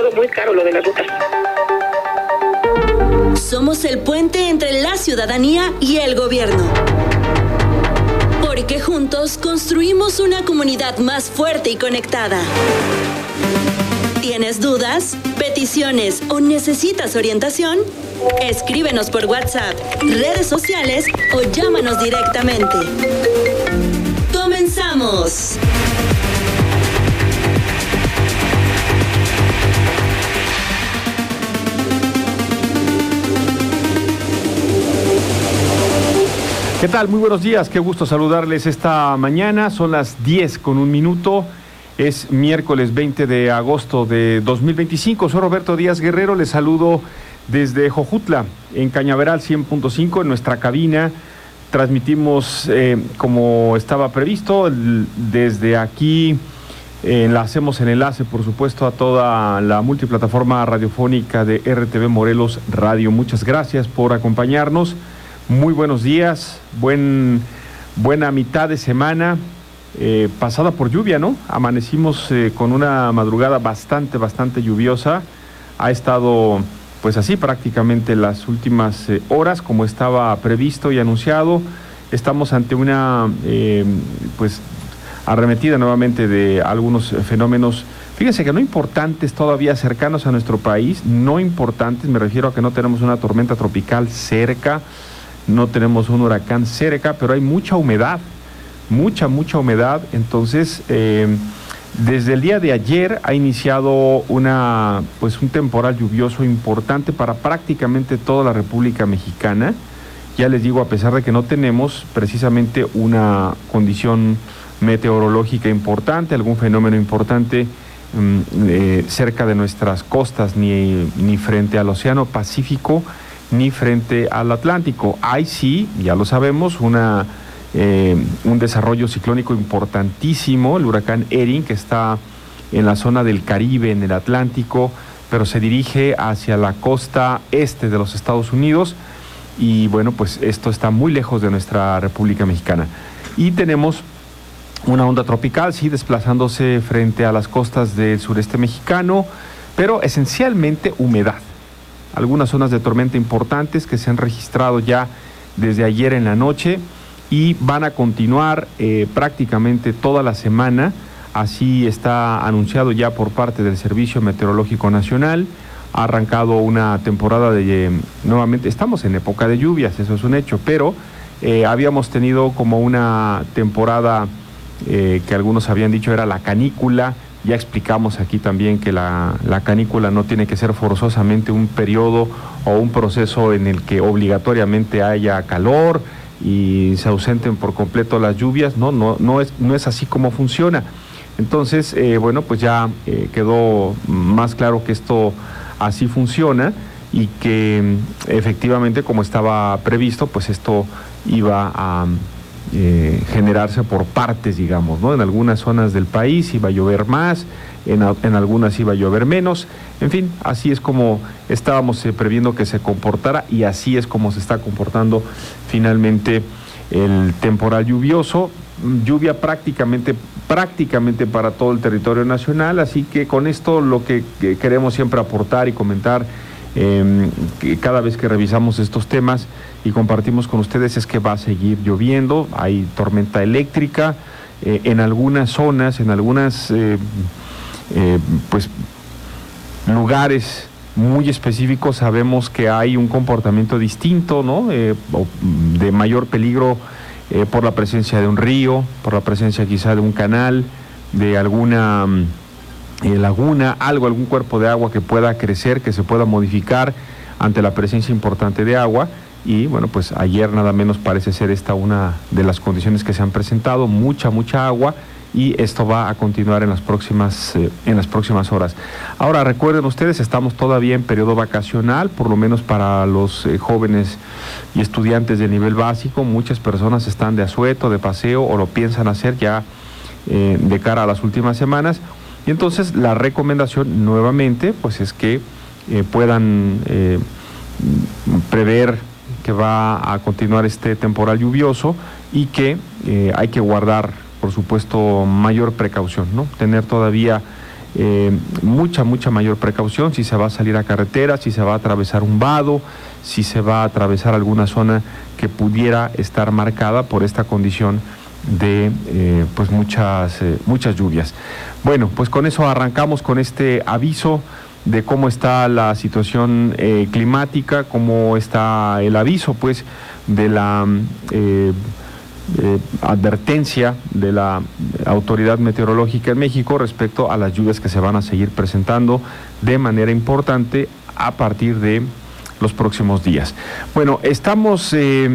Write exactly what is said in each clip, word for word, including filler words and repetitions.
todo muy caro lo de las rutas. Somos el puente entre la ciudadanía y el gobierno. Porque juntos construimos una comunidad más fuerte y conectada. ¿Tienes dudas, peticiones o necesitas orientación? Escríbenos por WhatsApp, redes sociales o llámanos directamente. ¡Comenzamos! ¿Qué tal? Muy buenos días, qué gusto saludarles esta mañana. Son las diez con un minuto. Es miércoles veinte de agosto de dos mil veinticinco. Soy Roberto Díaz Guerrero, les saludo desde Jojutla, en Cañaveral cien punto cinco, en nuestra cabina. Transmitimos eh, como estaba previsto, el, desde aquí eh, hacemos el enlace, por supuesto, a toda la multiplataforma radiofónica de R T V Morelos Radio. Muchas gracias por acompañarnos. Muy buenos días, buen, buena mitad de semana, eh, pasada por lluvia, ¿no? Amanecimos eh, con una madrugada bastante, bastante lluviosa. Ha estado, pues así, prácticamente las últimas eh, horas, como estaba previsto y anunciado. Estamos ante una, eh, pues, arremetida nuevamente de algunos fenómenos, fíjense que no importantes todavía, cercanos a nuestro país, no importantes, me refiero a que no tenemos una tormenta tropical cerca, no tenemos un huracán cerca, pero hay mucha humedad, mucha, mucha humedad. Entonces, eh, desde el día de ayer ha iniciado una, pues un temporal lluvioso importante para prácticamente toda la República Mexicana. Ya les digo, a pesar de que no tenemos precisamente una condición meteorológica importante, algún fenómeno importante um, eh, cerca de nuestras costas, ni, ni frente al Océano Pacífico, ni frente al Atlántico. Hay sí, ya lo sabemos, una, eh, un desarrollo ciclónico importantísimo, el huracán Erin, que está en la zona del Caribe, en el Atlántico, pero se dirige hacia la costa este de los Estados Unidos, y bueno, pues esto está muy lejos de nuestra República Mexicana. Y tenemos una onda tropical, sí, desplazándose frente a las costas del sureste mexicano, pero esencialmente humedad. Algunas zonas de tormenta importantes que se han registrado ya desde ayer en la noche y van a continuar eh, prácticamente toda la semana. Así está anunciado ya por parte del Servicio Meteorológico Nacional. Ha arrancado una temporada de, eh, nuevamente, estamos en época de lluvias, eso es un hecho, pero eh, habíamos tenido como una temporada eh, que algunos habían dicho era la canícula. Ya explicamos aquí también que la, la canícula no tiene que ser forzosamente un periodo o un proceso en el que obligatoriamente haya calor y se ausenten por completo las lluvias. No, no, no es, no es así como funciona. Entonces, eh, bueno, pues ya eh, quedó más claro que esto así funciona y que efectivamente, como estaba previsto, pues esto iba a Eh, generarse por partes, digamos, ¿no? En algunas zonas del país iba a llover más, en, en algunas iba a llover menos, en fin, así es como estábamos eh, previendo que se comportara y así es como se está comportando finalmente el temporal lluvioso, lluvia prácticamente, prácticamente para todo el territorio nacional, así que con esto lo que, que queremos siempre aportar y comentar Eh, que cada vez que revisamos estos temas y compartimos con ustedes es que va a seguir lloviendo, hay tormenta eléctrica eh, en algunas zonas, en algunas eh, eh, pues lugares muy específicos. Sabemos que hay un comportamiento distinto, ¿no? Eh, de mayor peligro eh, por la presencia de un río, por la presencia quizá de un canal, de alguna Eh, laguna, algo, algún cuerpo de agua que pueda crecer, que se pueda modificar ante la presencia importante de agua. Y bueno, pues ayer nada menos parece ser esta una de las condiciones que se han presentado, mucha, mucha agua, y esto va a continuar en las próximas, eh, en las próximas horas. Ahora, recuerden ustedes, estamos todavía en periodo vacacional, por lo menos para los eh, jóvenes y estudiantes de nivel básico. Muchas personas están de asueto, de paseo, o lo piensan hacer ya eh, de cara a las últimas semanas. Y entonces la recomendación nuevamente pues es que eh, puedan eh, prever que va a continuar este temporal lluvioso y que eh, hay que guardar, por supuesto, mayor precaución, ¿no? Tener todavía eh, mucha, mucha mayor precaución si se va a salir a carretera, si se va a atravesar un vado, si se va a atravesar alguna zona que pudiera estar marcada por esta condición de eh, pues muchas, eh, muchas lluvias. Bueno, pues con eso arrancamos con este aviso de cómo está la situación eh, climática, cómo está el aviso pues de la eh, eh, advertencia de la Autoridad Meteorológica en México respecto a las lluvias que se van a seguir presentando de manera importante a partir de los próximos días. Bueno, estamos eh,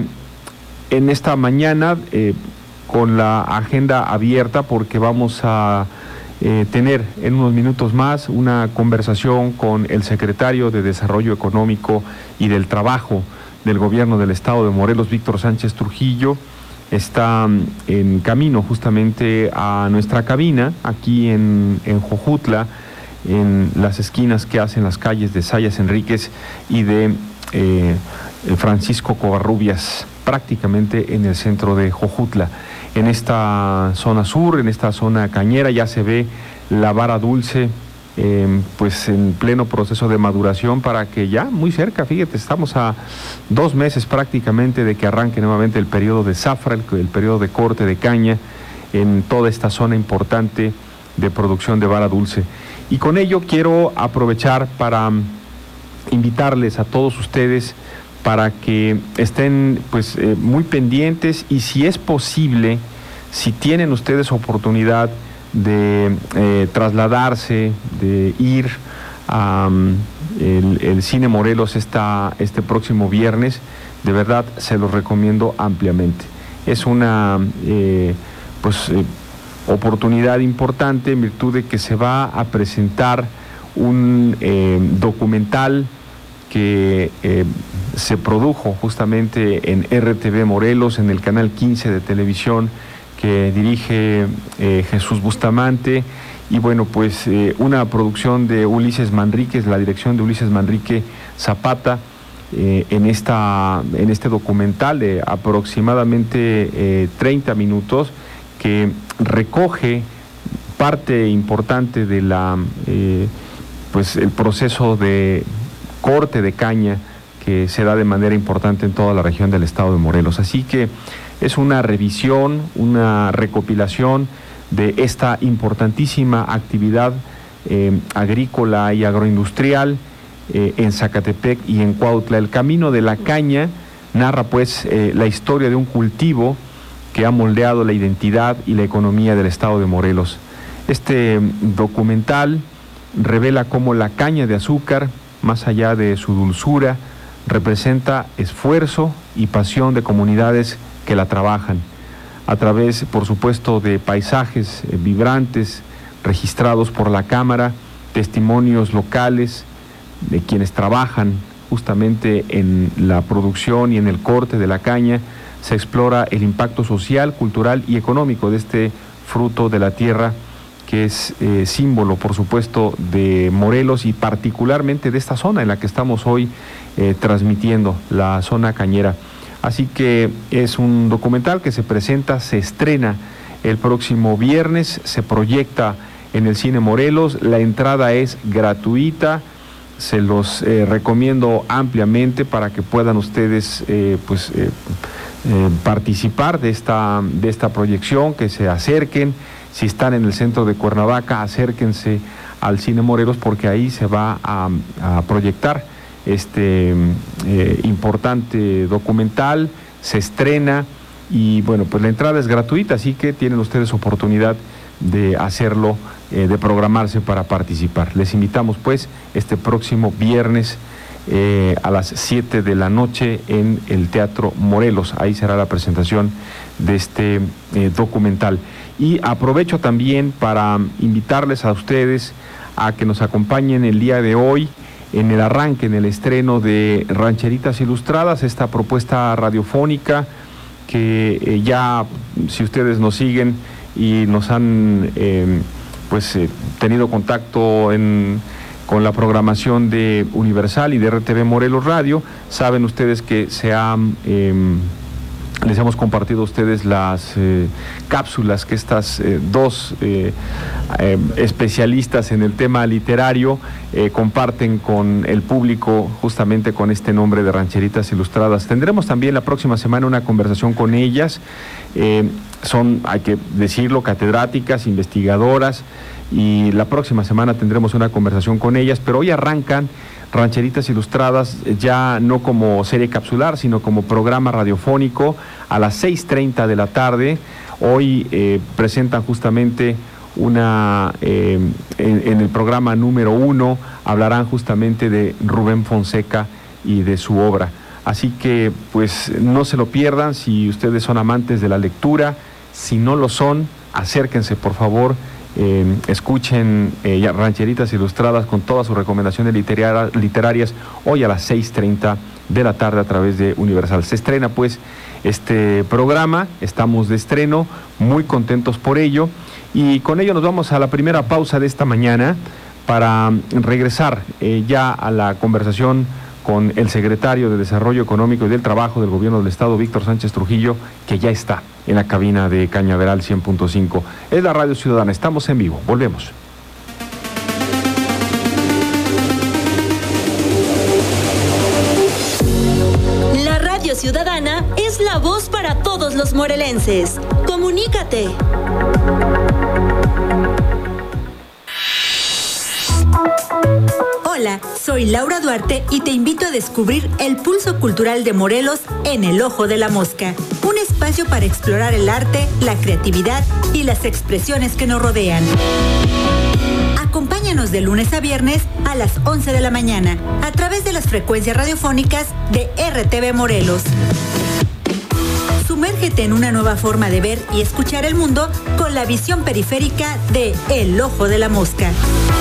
en esta mañana eh, con la agenda abierta porque vamos a eh, tener en unos minutos más una conversación con el secretario de Desarrollo Económico y del Trabajo del Gobierno del Estado de Morelos, Víctor Sánchez Trujillo. Está en camino justamente a nuestra cabina, aquí en, en Jojutla, en las esquinas que hacen las calles de Sayas Enríquez y de eh, Francisco Covarrubias, prácticamente en el centro de Jojutla. En esta zona sur, en esta zona cañera, ya se ve la vara dulce, eh, pues en pleno proceso de maduración para que ya muy cerca, fíjate, estamos a dos meses prácticamente de que arranque nuevamente el periodo de zafra, el, el periodo de corte de caña en toda esta zona importante de producción de vara dulce. Y con ello quiero aprovechar para invitarles a todos ustedes para que estén pues eh, muy pendientes y si es posible, si tienen ustedes oportunidad de eh, trasladarse, de ir a um, el, el Cine Morelos esta, este próximo viernes, de verdad se los recomiendo ampliamente. Es una eh, pues eh, oportunidad importante en virtud de que se va a presentar un eh, documental que eh, se produjo justamente en R T V Morelos, en el canal quince de televisión, que dirige eh, Jesús Bustamante, y bueno, pues eh, una producción de Ulises Manríquez, la dirección de Ulises Manrique Zapata, eh, en, esta, en este documental de aproximadamente eh, treinta minutos, que recoge parte importante de la eh, pues el proceso de corte de caña que se da de manera importante en toda la región del estado de Morelos. Así que es una revisión, una recopilación de esta importantísima actividad eh, agrícola y agroindustrial eh, en Zacatepec y en Cuautla. El camino de la caña narra pues eh, la historia de un cultivo que ha moldeado la identidad y la economía del estado de Morelos. Este documental revela cómo la caña de azúcar, más allá de su dulzura, representa esfuerzo y pasión de comunidades que la trabajan, a través, por supuesto, de paisajes eh, vibrantes registrados por la cámara, testimonios locales de quienes trabajan justamente en la producción y en el corte de la caña. Se explora el impacto social, cultural y económico de este fruto de la tierra, que es eh, símbolo, por supuesto, de Morelos y particularmente de esta zona en la que estamos hoy eh, transmitiendo, la zona cañera. Así que es un documental que se presenta, se estrena el próximo viernes, se proyecta en el Cine Morelos, la entrada es gratuita, se los eh, recomiendo ampliamente para que puedan ustedes eh, pues, eh, eh, participar de esta, de esta proyección, que se acerquen. Si están en el centro de Cuernavaca, acérquense al Cine Morelos porque ahí se va a, a proyectar este eh, importante documental, se estrena y bueno, pues la entrada es gratuita, así que tienen ustedes oportunidad de hacerlo, eh, de programarse para participar. Les invitamos pues este próximo viernes eh, a las siete de la noche en el Teatro Morelos, ahí será la presentación de este eh, documental. Y aprovecho también para invitarles a ustedes a que nos acompañen el día de hoy en el arranque, en el estreno de Rancheritas Ilustradas, esta propuesta radiofónica que eh, ya, si ustedes nos siguen y nos han eh, pues eh, tenido contacto en, con la programación de Universal y de R T V Morelos Radio, saben ustedes que se ha eh, les hemos compartido a ustedes las eh, cápsulas que estas eh, dos eh, eh, especialistas en el tema literario eh, comparten con el público, justamente con este nombre de Rancheritas Ilustradas. Tendremos también la próxima semana una conversación con ellas. Eh, son, hay que decirlo, catedráticas, investigadoras, y la próxima semana tendremos una conversación con ellas, pero hoy arrancan Rancheritas Ilustradas, ya no como serie capsular, sino como programa radiofónico a las seis treinta de la tarde. Hoy eh, presentan justamente una, eh, en, en el programa número uno, hablarán justamente de Rubén Fonseca y de su obra. Así que, pues, no se lo pierdan si ustedes son amantes de la lectura. Si no lo son, acérquense, por favor. Eh, escuchen eh, Rancheritas Ilustradas con todas sus recomendaciones literar literarias hoy a las seis treinta de la tarde a través de Universal. Se estrena pues este programa, estamos de estreno, muy contentos por ello, y con ello nos vamos a la primera pausa de esta mañana para regresar eh, ya a la conversación con el secretario de Desarrollo Económico y del Trabajo del Gobierno del Estado, Víctor Sánchez Trujillo, que ya está en la cabina de Cañaveral cien punto cinco. Es la Radio Ciudadana, estamos en vivo, volvemos. La Radio Ciudadana es la voz para todos los morelenses. Comunícate. Hola, soy Laura Duarte y te invito a descubrir el pulso cultural de Morelos en El Ojo de la Mosca, un espacio para explorar el arte, la creatividad y las expresiones que nos rodean. Acompáñanos de lunes a viernes a las once de la mañana a través de las frecuencias radiofónicas de R T V Morelos. Sumérgete en una nueva forma de ver y escuchar el mundo con la visión periférica de El Ojo de la Mosca.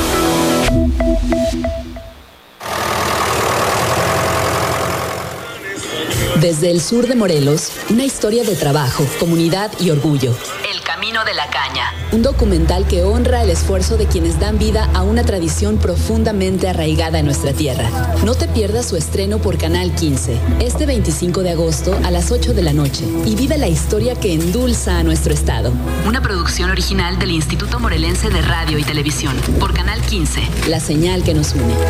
Desde el sur de Morelos, una historia de trabajo, comunidad y orgullo. El Camino de la Caña. Un documental que honra el esfuerzo de quienes dan vida a una tradición profundamente arraigada en nuestra tierra. No te pierdas su estreno por Canal quince, este veinticinco de agosto a las ocho de la noche, y vive la historia que endulza a nuestro estado. Una producción original del Instituto Morelense de Radio y Televisión, por Canal quince. La señal que nos une.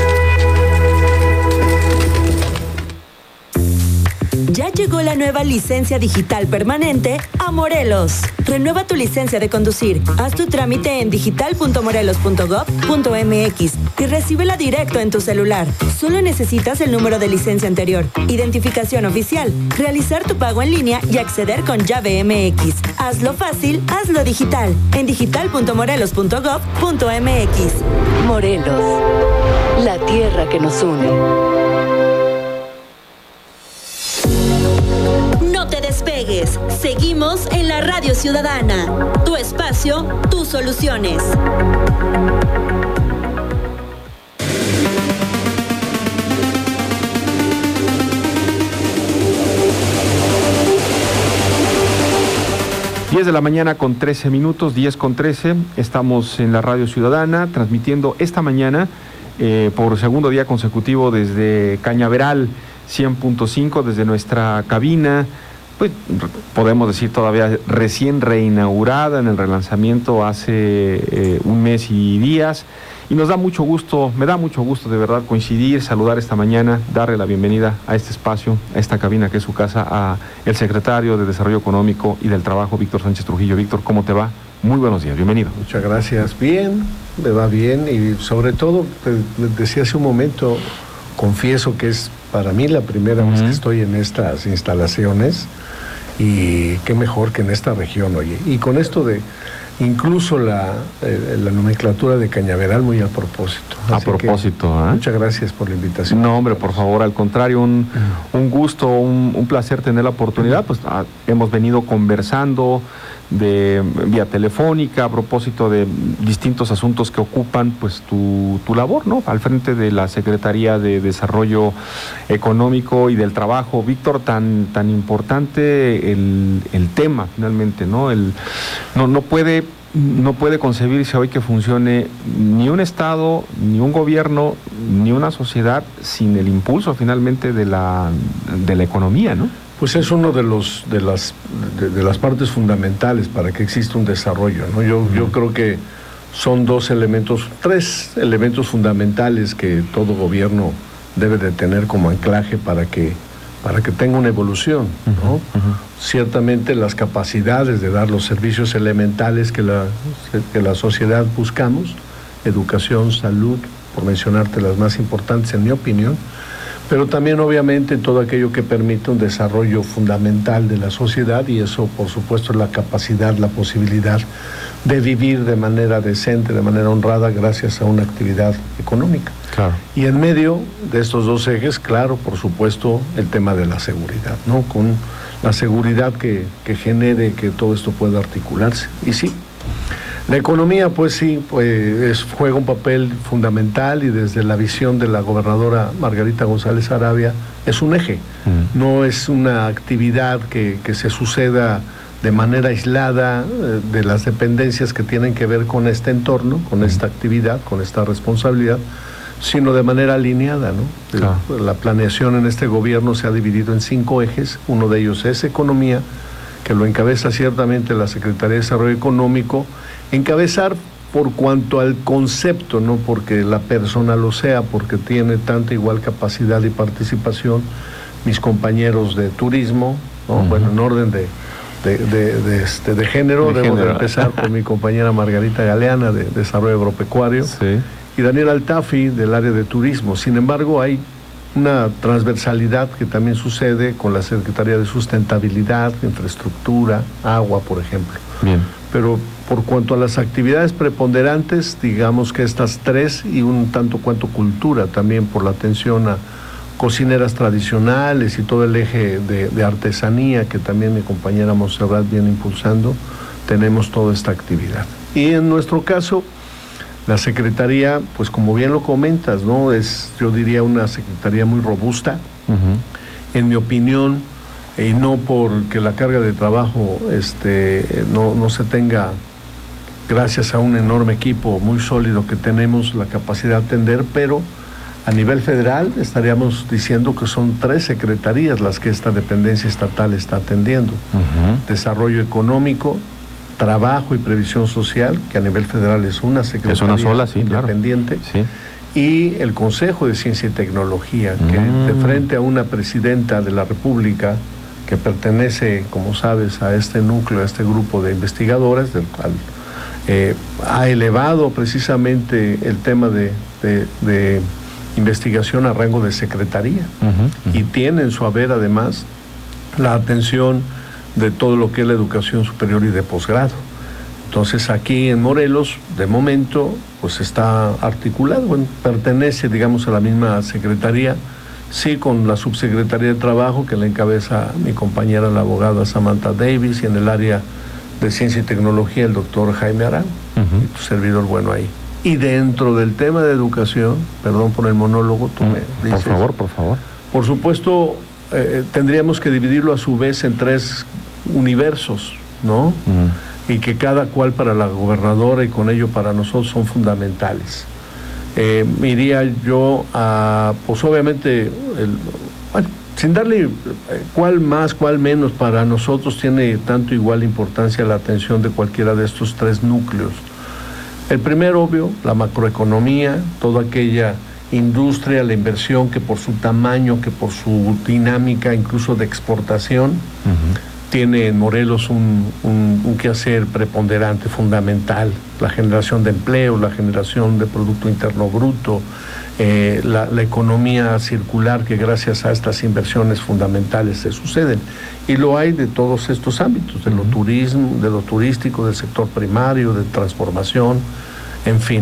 Ya llegó la nueva licencia digital permanente a Morelos. Renueva tu licencia de conducir. Haz tu trámite en digital punto morelos punto gob punto mx y recíbela directo en tu celular. Solo necesitas el número de licencia anterior, identificación oficial, realizar tu pago en línea y acceder con llave M X. Hazlo fácil, hazlo digital en digital punto morelos punto gob punto mx. Morelos, la tierra que nos une. No te despegues. Seguimos en la Radio Ciudadana. Tu espacio, tus soluciones. diez de la mañana con trece minutos, diez con trece. Estamos en la Radio Ciudadana transmitiendo esta mañana eh, por segundo día consecutivo desde Cañaveral cien punto cinco, desde nuestra cabina, pues podemos decir todavía recién reinaugurada en el relanzamiento hace eh, un mes y días, y nos da mucho gusto, me da mucho gusto de verdad coincidir, saludar esta mañana, darle la bienvenida a este espacio, a esta cabina que es su casa, a el secretario de Desarrollo Económico y del Trabajo, Víctor Sánchez Trujillo. Víctor, ¿cómo te va? Muy buenos días, bienvenido. Muchas gracias, bien, me va bien, y sobre todo, te decía hace un momento, confieso que es para mí la primera uh-huh. vez que estoy en estas instalaciones, y qué mejor que en esta región, oye. Y con esto de incluso la, eh, la nomenclatura de Cañaveral, muy a propósito. A Así propósito, que, ¿eh? Muchas gracias por la invitación. No, hombre, por favor, al contrario, un, un gusto, un, un placer tener la oportunidad. Pues ah, hemos venido conversando de vía telefónica a propósito de distintos asuntos que ocupan pues tu, tu labor, ¿no? Al frente de la Secretaría de Desarrollo Económico y del Trabajo. Víctor, tan, tan importante el, el tema finalmente, ¿no? El, no, no puede, no puede concebirse hoy que funcione ni un Estado, ni un gobierno, ni una sociedad sin el impulso finalmente de la, de la economía, ¿no? Pues es uno de los de las de, de las partes fundamentales para que exista un desarrollo, ¿no? Yo uh-huh. yo creo que son dos elementos, tres elementos fundamentales que todo gobierno debe de tener como anclaje para que para que tenga una evolución, ¿no? Uh-huh. Ciertamente las capacidades de dar los servicios elementales que la que la sociedad buscamos, educación, salud, por mencionarte las más importantes en mi opinión, pero también obviamente todo aquello que permite un desarrollo fundamental de la sociedad, y eso por supuesto es la capacidad, la posibilidad de vivir de manera decente, de manera honrada, gracias a una actividad económica. Claro. Y en medio de estos dos ejes, claro, por supuesto, el tema de la seguridad, ¿no? Con la seguridad que, que genere que todo esto pueda articularse. Y sí, la economía, pues sí, pues es, juega un papel fundamental, y desde la visión de la gobernadora Margarita González Arabia es un eje, mm. no es una actividad que, que se suceda de manera aislada eh, de las dependencias que tienen que ver con este entorno, con mm. esta actividad, con esta responsabilidad, sino de manera alineada, ¿no? Claro. La, la planeación en este gobierno se ha dividido en cinco ejes, uno de ellos es economía, que lo encabeza ciertamente la Secretaría de Desarrollo Económico. Encabezar por cuanto al concepto, no porque la persona lo sea, porque tiene tanta igual capacidad y participación mis compañeros de turismo, ¿no? Uh-huh. Bueno, en orden de, de, de, de, este, de género, de debo género. de empezar por mi compañera Margarita Galeana de Desarrollo Agropecuario, sí. y Daniel Altafi del área de turismo. Sin embargo, hay una transversalidad que también sucede con la Secretaría de Sustentabilidad, Infraestructura, Agua, por ejemplo. Bien. Pero por cuanto a las actividades preponderantes, digamos que estas tres, y un tanto cuanto cultura también, por la atención a cocineras tradicionales y todo el eje de, de artesanía que también mi compañera Montserrat viene impulsando, tenemos toda esta actividad. Y en nuestro caso, la Secretaría, pues como bien lo comentas, ¿no? Es, yo diría, una Secretaría muy robusta, uh-huh. en mi opinión, y no porque la carga de trabajo este, no, no se tenga, gracias a un enorme equipo muy sólido que tenemos la capacidad de atender, pero a nivel federal estaríamos diciendo que son tres secretarías las que esta dependencia estatal está atendiendo. Uh-huh. Desarrollo económico, trabajo y previsión social, que a nivel federal es una secretaría es una sola, sí, independiente, claro. Sí. Y el Consejo de Ciencia y Tecnología, que mm. de frente a una presidenta de la República que pertenece, como sabes, a este núcleo, a este grupo de investigadoras, del cual eh, ha elevado precisamente el tema de, de, de investigación a rango de secretaría, uh-huh, uh-huh. y tiene en su haber además la atención de todo lo que es la educación superior y de posgrado. Entonces aquí en Morelos, de momento, pues está articulado, bueno, pertenece, digamos, a la misma secretaría, sí, con la subsecretaría de Trabajo, que la encabeza mi compañera, la abogada Samantha Davis, y en el área de Ciencia y Tecnología, el doctor Jaime Arán, uh-huh. y tu servidor, bueno, ahí. Y dentro del tema de educación, perdón por el monólogo, tú uh-huh. me dices... Por favor, por favor. Por supuesto, eh, tendríamos que dividirlo a su vez en tres universos, ¿no? Uh-huh. Y que cada cual para la gobernadora y con ello para nosotros son fundamentales. Eh, iría yo a, pues obviamente, el, bueno, sin darle eh, cuál más, cuál menos, para nosotros tiene tanto igual importancia la atención de cualquiera de estos tres núcleos. El primero, obvio, la macroeconomía, toda aquella industria, la inversión que por su tamaño, que por su dinámica, incluso de exportación, uh-huh. tiene en Morelos un, un, un quehacer preponderante, fundamental, la generación de empleo, la generación de Producto Interno Bruto, eh, la, la economía circular que gracias a estas inversiones fundamentales se suceden. Y lo hay de todos estos ámbitos, de lo turismo, de lo turístico, del sector primario, de transformación, en fin.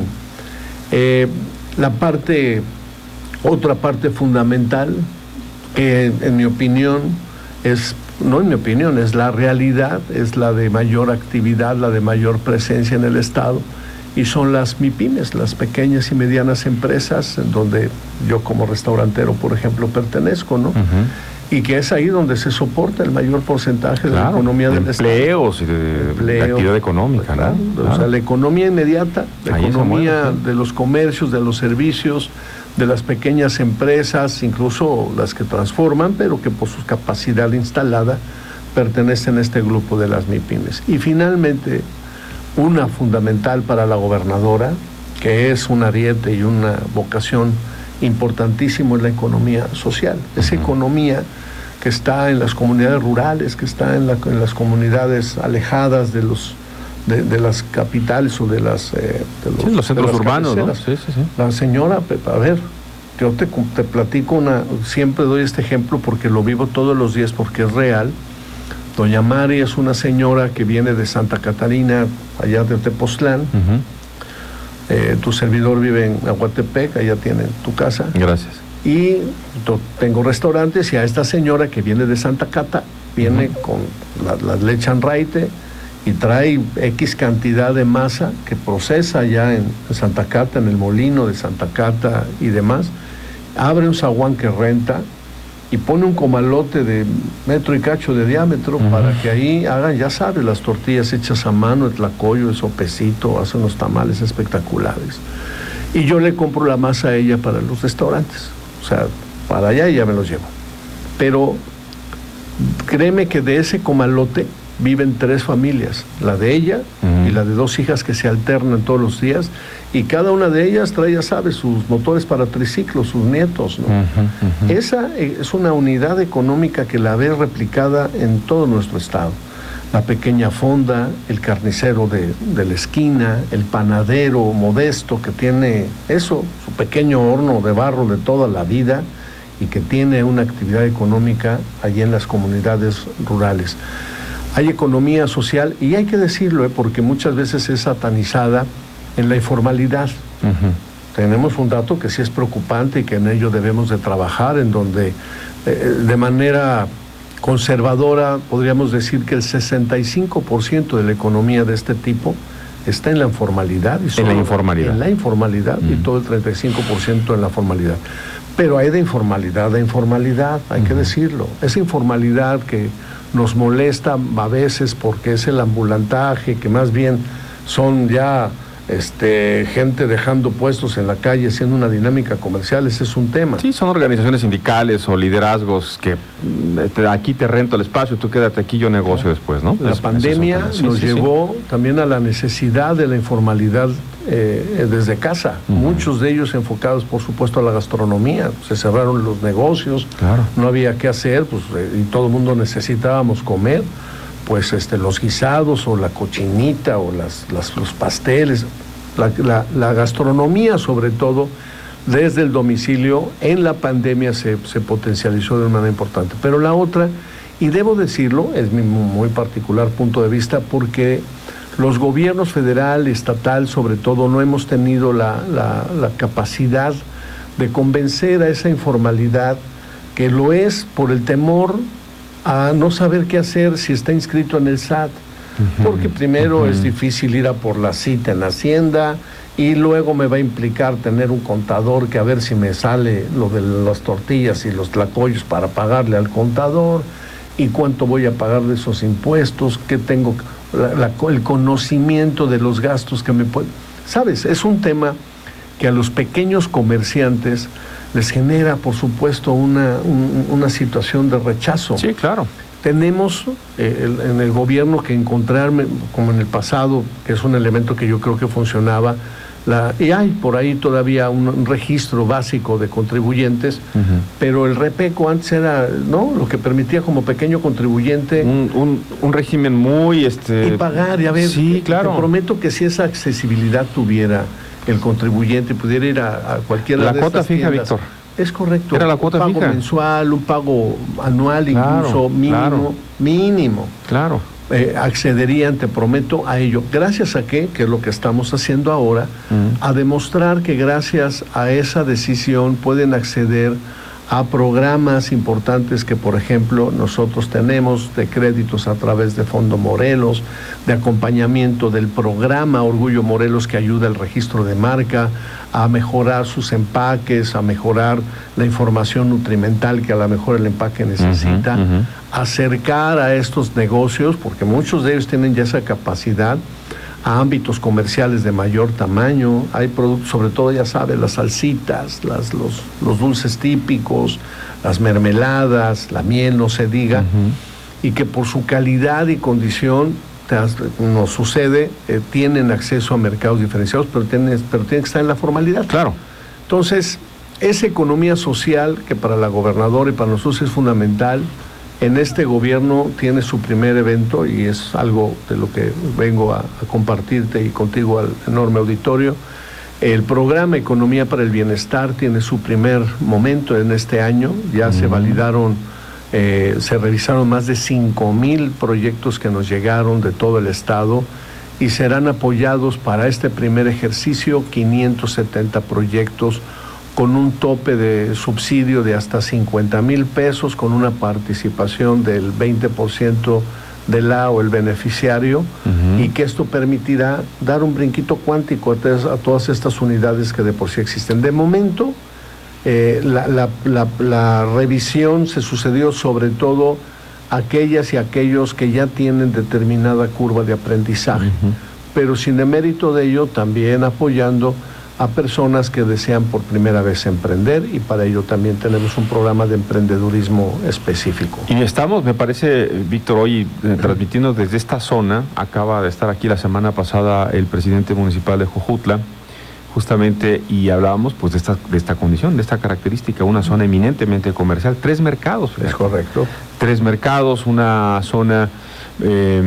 Eh, la parte, otra parte fundamental, que en mi opinión es... no en mi opinión, es la realidad, es la de mayor actividad, la de mayor presencia en el Estado, y son las MIPYMES, las pequeñas y medianas empresas, en donde yo como restaurantero, por ejemplo, pertenezco, ¿no? Uh-huh. y que es ahí donde se soporta el mayor porcentaje de claro, la economía del empleos Estado. Y de, Empleo, de actividad económica, claro, ¿no? O Claro. sea, la economía inmediata, la Ahí se economía mueve, sí. de los comercios, de los servicios, de las pequeñas empresas, incluso las que transforman, pero que por su capacidad instalada pertenecen a este grupo de las MIPYMES. Y finalmente, una fundamental para la gobernadora, que es un ariete y una vocación importantísimo, es la economía social. Esa uh-huh. economía que está en las comunidades rurales, que está en, la, en las comunidades alejadas de los de, de las capitales o de las eh, de los, sí, los centros de las urbanos, ¿no? cabeceras. Sí, sí, sí. La señora, a ver, yo te, te platico una, siempre doy este ejemplo porque lo vivo todos los días, porque es real. Doña Mari es una señora que viene de Santa Catarina, allá de Tepoztlán. Uh-huh. Eh, tu servidor vive en Aguatepec, allá tiene tu casa. Gracias. Y to, tengo restaurantes y a esta señora que viene de Santa Cata, viene uh-huh. con la, la leche Anraite y trae X cantidad de masa que procesa allá en, en Santa Cata, en el molino de Santa Cata y demás. Abre un zaguán que renta y pone un comalote de metro y cacho de diámetro uh-huh. para que ahí hagan, ya sabes, las tortillas hechas a mano, el tlacoyo, el sopecito, hace unos tamales espectaculares. Y yo le compro la masa a ella para los restaurantes. O sea, para allá ya me los llevo. Pero créeme que de ese comalote viven tres familias, la de ella uh-huh. y la de dos hijas que se alternan todos los días, y cada una de ellas trae, ya sabes, sus motores para triciclos, sus nietos, ¿no? Uh-huh, uh-huh. Esa es una unidad económica que la ves replicada en todo nuestro estado. La pequeña fonda, el carnicero de, de la esquina, el panadero modesto que tiene eso, su pequeño horno de barro de toda la vida y que tiene una actividad económica allí en las comunidades rurales. Hay economía social, y hay que decirlo, ¿eh? porque muchas veces es satanizada en la informalidad. Uh-huh. Tenemos un dato que sí es preocupante y que en ello debemos de trabajar, en donde eh, de manera conservadora podríamos decir que el sesenta y cinco por ciento de la economía de este tipo está en la informalidad. Y en la informalidad. En la informalidad uh-huh. y todo el treinta y cinco por ciento en la formalidad. Pero hay de informalidad a informalidad, hay uh-huh. que decirlo. Esa informalidad que nos molesta a veces porque es el ambulantaje, que más bien son ya este, gente dejando puestos en la calle, haciendo una dinámica comercial, ese es un tema. Sí, son organizaciones sindicales o liderazgos que te, aquí te rento el espacio, tú quédate aquí, yo negocio después, ¿no? La es, pandemia sí, nos sí, llevó sí. también a la necesidad de la informalidad eh, desde casa, uh-huh. muchos de ellos enfocados por supuesto a la gastronomía. Se cerraron los negocios, claro. no había qué hacer, pues, eh, y todo el mundo necesitábamos comer, pues este, los guisados o la cochinita o las, las, los pasteles, la, la, la gastronomía sobre todo desde el domicilio en la pandemia se, se potencializó de manera importante. Pero la otra, y debo decirlo, es mi muy particular punto de vista, porque los gobiernos federal, estatal, sobre todo, no hemos tenido la, la, la capacidad de convencer a esa informalidad, que lo es por el temor a no saber qué hacer si está inscrito en el S A T. Uh-huh. Porque primero uh-huh. es difícil ir a por la cita en la Hacienda, y luego me va a implicar tener un contador que a ver si me sale lo de las tortillas y los tlacoyos para pagarle al contador, y cuánto voy a pagar de esos impuestos, qué tengo... La, la, el conocimiento de los gastos que me pueden... ¿Sabes? Es un tema que a los pequeños comerciantes les genera, por supuesto, una, un, una situación de rechazo. Sí, claro. Tenemos eh, el, en el gobierno que encontrarme, como en el pasado, que es un elemento que yo creo que funcionaba, la, y hay por ahí todavía un, un registro básico de contribuyentes, uh-huh. pero el REPECO antes era, ¿no?, lo que permitía como pequeño contribuyente un, un, un régimen muy este y pagar, y a ver, sí, claro. te prometo que si esa accesibilidad tuviera el contribuyente, pudiera ir a, a cualquiera la de cuota estas fija, tiendas. Víctor. Es correcto. Era la cuota un pago fija. mensual, un pago anual, claro, incluso mínimo, claro. mínimo. Claro. Eh, accederían, te prometo, a ello. ¿Gracias a qué? Que es lo que estamos haciendo ahora, uh-huh. a demostrar que gracias a esa decisión pueden acceder a programas importantes que, por ejemplo, nosotros tenemos de créditos a través de Fondo Morelos, de acompañamiento del programa Orgullo Morelos, que ayuda al registro de marca, a mejorar sus empaques, a mejorar la información nutrimental que a lo mejor el empaque necesita, uh-huh, uh-huh. acercar a estos negocios, porque muchos de ellos tienen ya esa capacidad, a ámbitos comerciales de mayor tamaño. Hay productos, sobre todo, ya sabes, las salsitas, las, los, los dulces típicos, las mermeladas, la miel, no se diga, uh-huh. y que por su calidad y condición, nos sucede, eh, tienen acceso a mercados diferenciados, pero tienen, pero tienen que estar en la formalidad. Claro. Entonces, esa economía social que para la gobernadora y para nosotros es fundamental, en este gobierno tiene su primer evento, y es algo de lo que vengo a, a compartirte y contigo al enorme auditorio. El programa Economía para el Bienestar tiene su primer momento en este año. Ya uh-huh. se validaron, eh, se revisaron más de cinco mil proyectos que nos llegaron de todo el estado, y serán apoyados para este primer ejercicio quinientos setenta proyectos con un tope de subsidio de hasta cincuenta mil pesos, con una participación del veinte por ciento de la o el beneficiario, uh-huh. y que esto permitirá dar un brinquito cuántico a, a todas estas unidades que de por sí existen. De momento, eh, la, la, la, la revisión se sucedió sobre todo aquellas y aquellos que ya tienen determinada curva de aprendizaje, uh-huh. pero sin demérito de ello, también apoyando a personas que desean por primera vez emprender, y para ello también tenemos un programa de emprendedurismo específico. Y estamos, me parece, Víctor, hoy eh, transmitiendo desde esta zona. Acaba de estar aquí la semana pasada el presidente municipal de Jojutla, justamente, y hablábamos pues de esta, de esta condición, de esta característica, una zona eminentemente comercial, tres mercados. Es correcto. Tres mercados, una zona eh,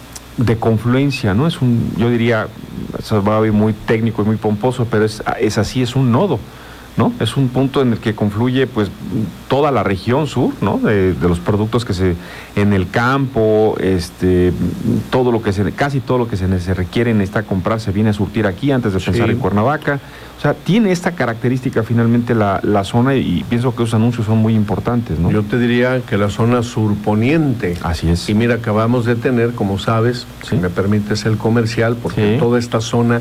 de confluencia, ¿no? Es un, yo diría, eso va a ir muy técnico y muy pomposo, pero es, es así, es un nodo, ¿no? Es un punto en el que confluye pues toda la región sur, ¿no? De, de los productos que se, en el campo, este, todo lo que se, casi todo lo que se, se requiere necesita comprar, se viene a surtir aquí antes de pensar sí. en Cuernavaca. O sea, tiene esta característica finalmente la, la zona, y pienso que esos anuncios son muy importantes, ¿no? Yo te diría que la zona surponiente. Así es. Y mira, acabamos de tener, como sabes, ¿sí? si me permites el comercial, porque sí. toda esta zona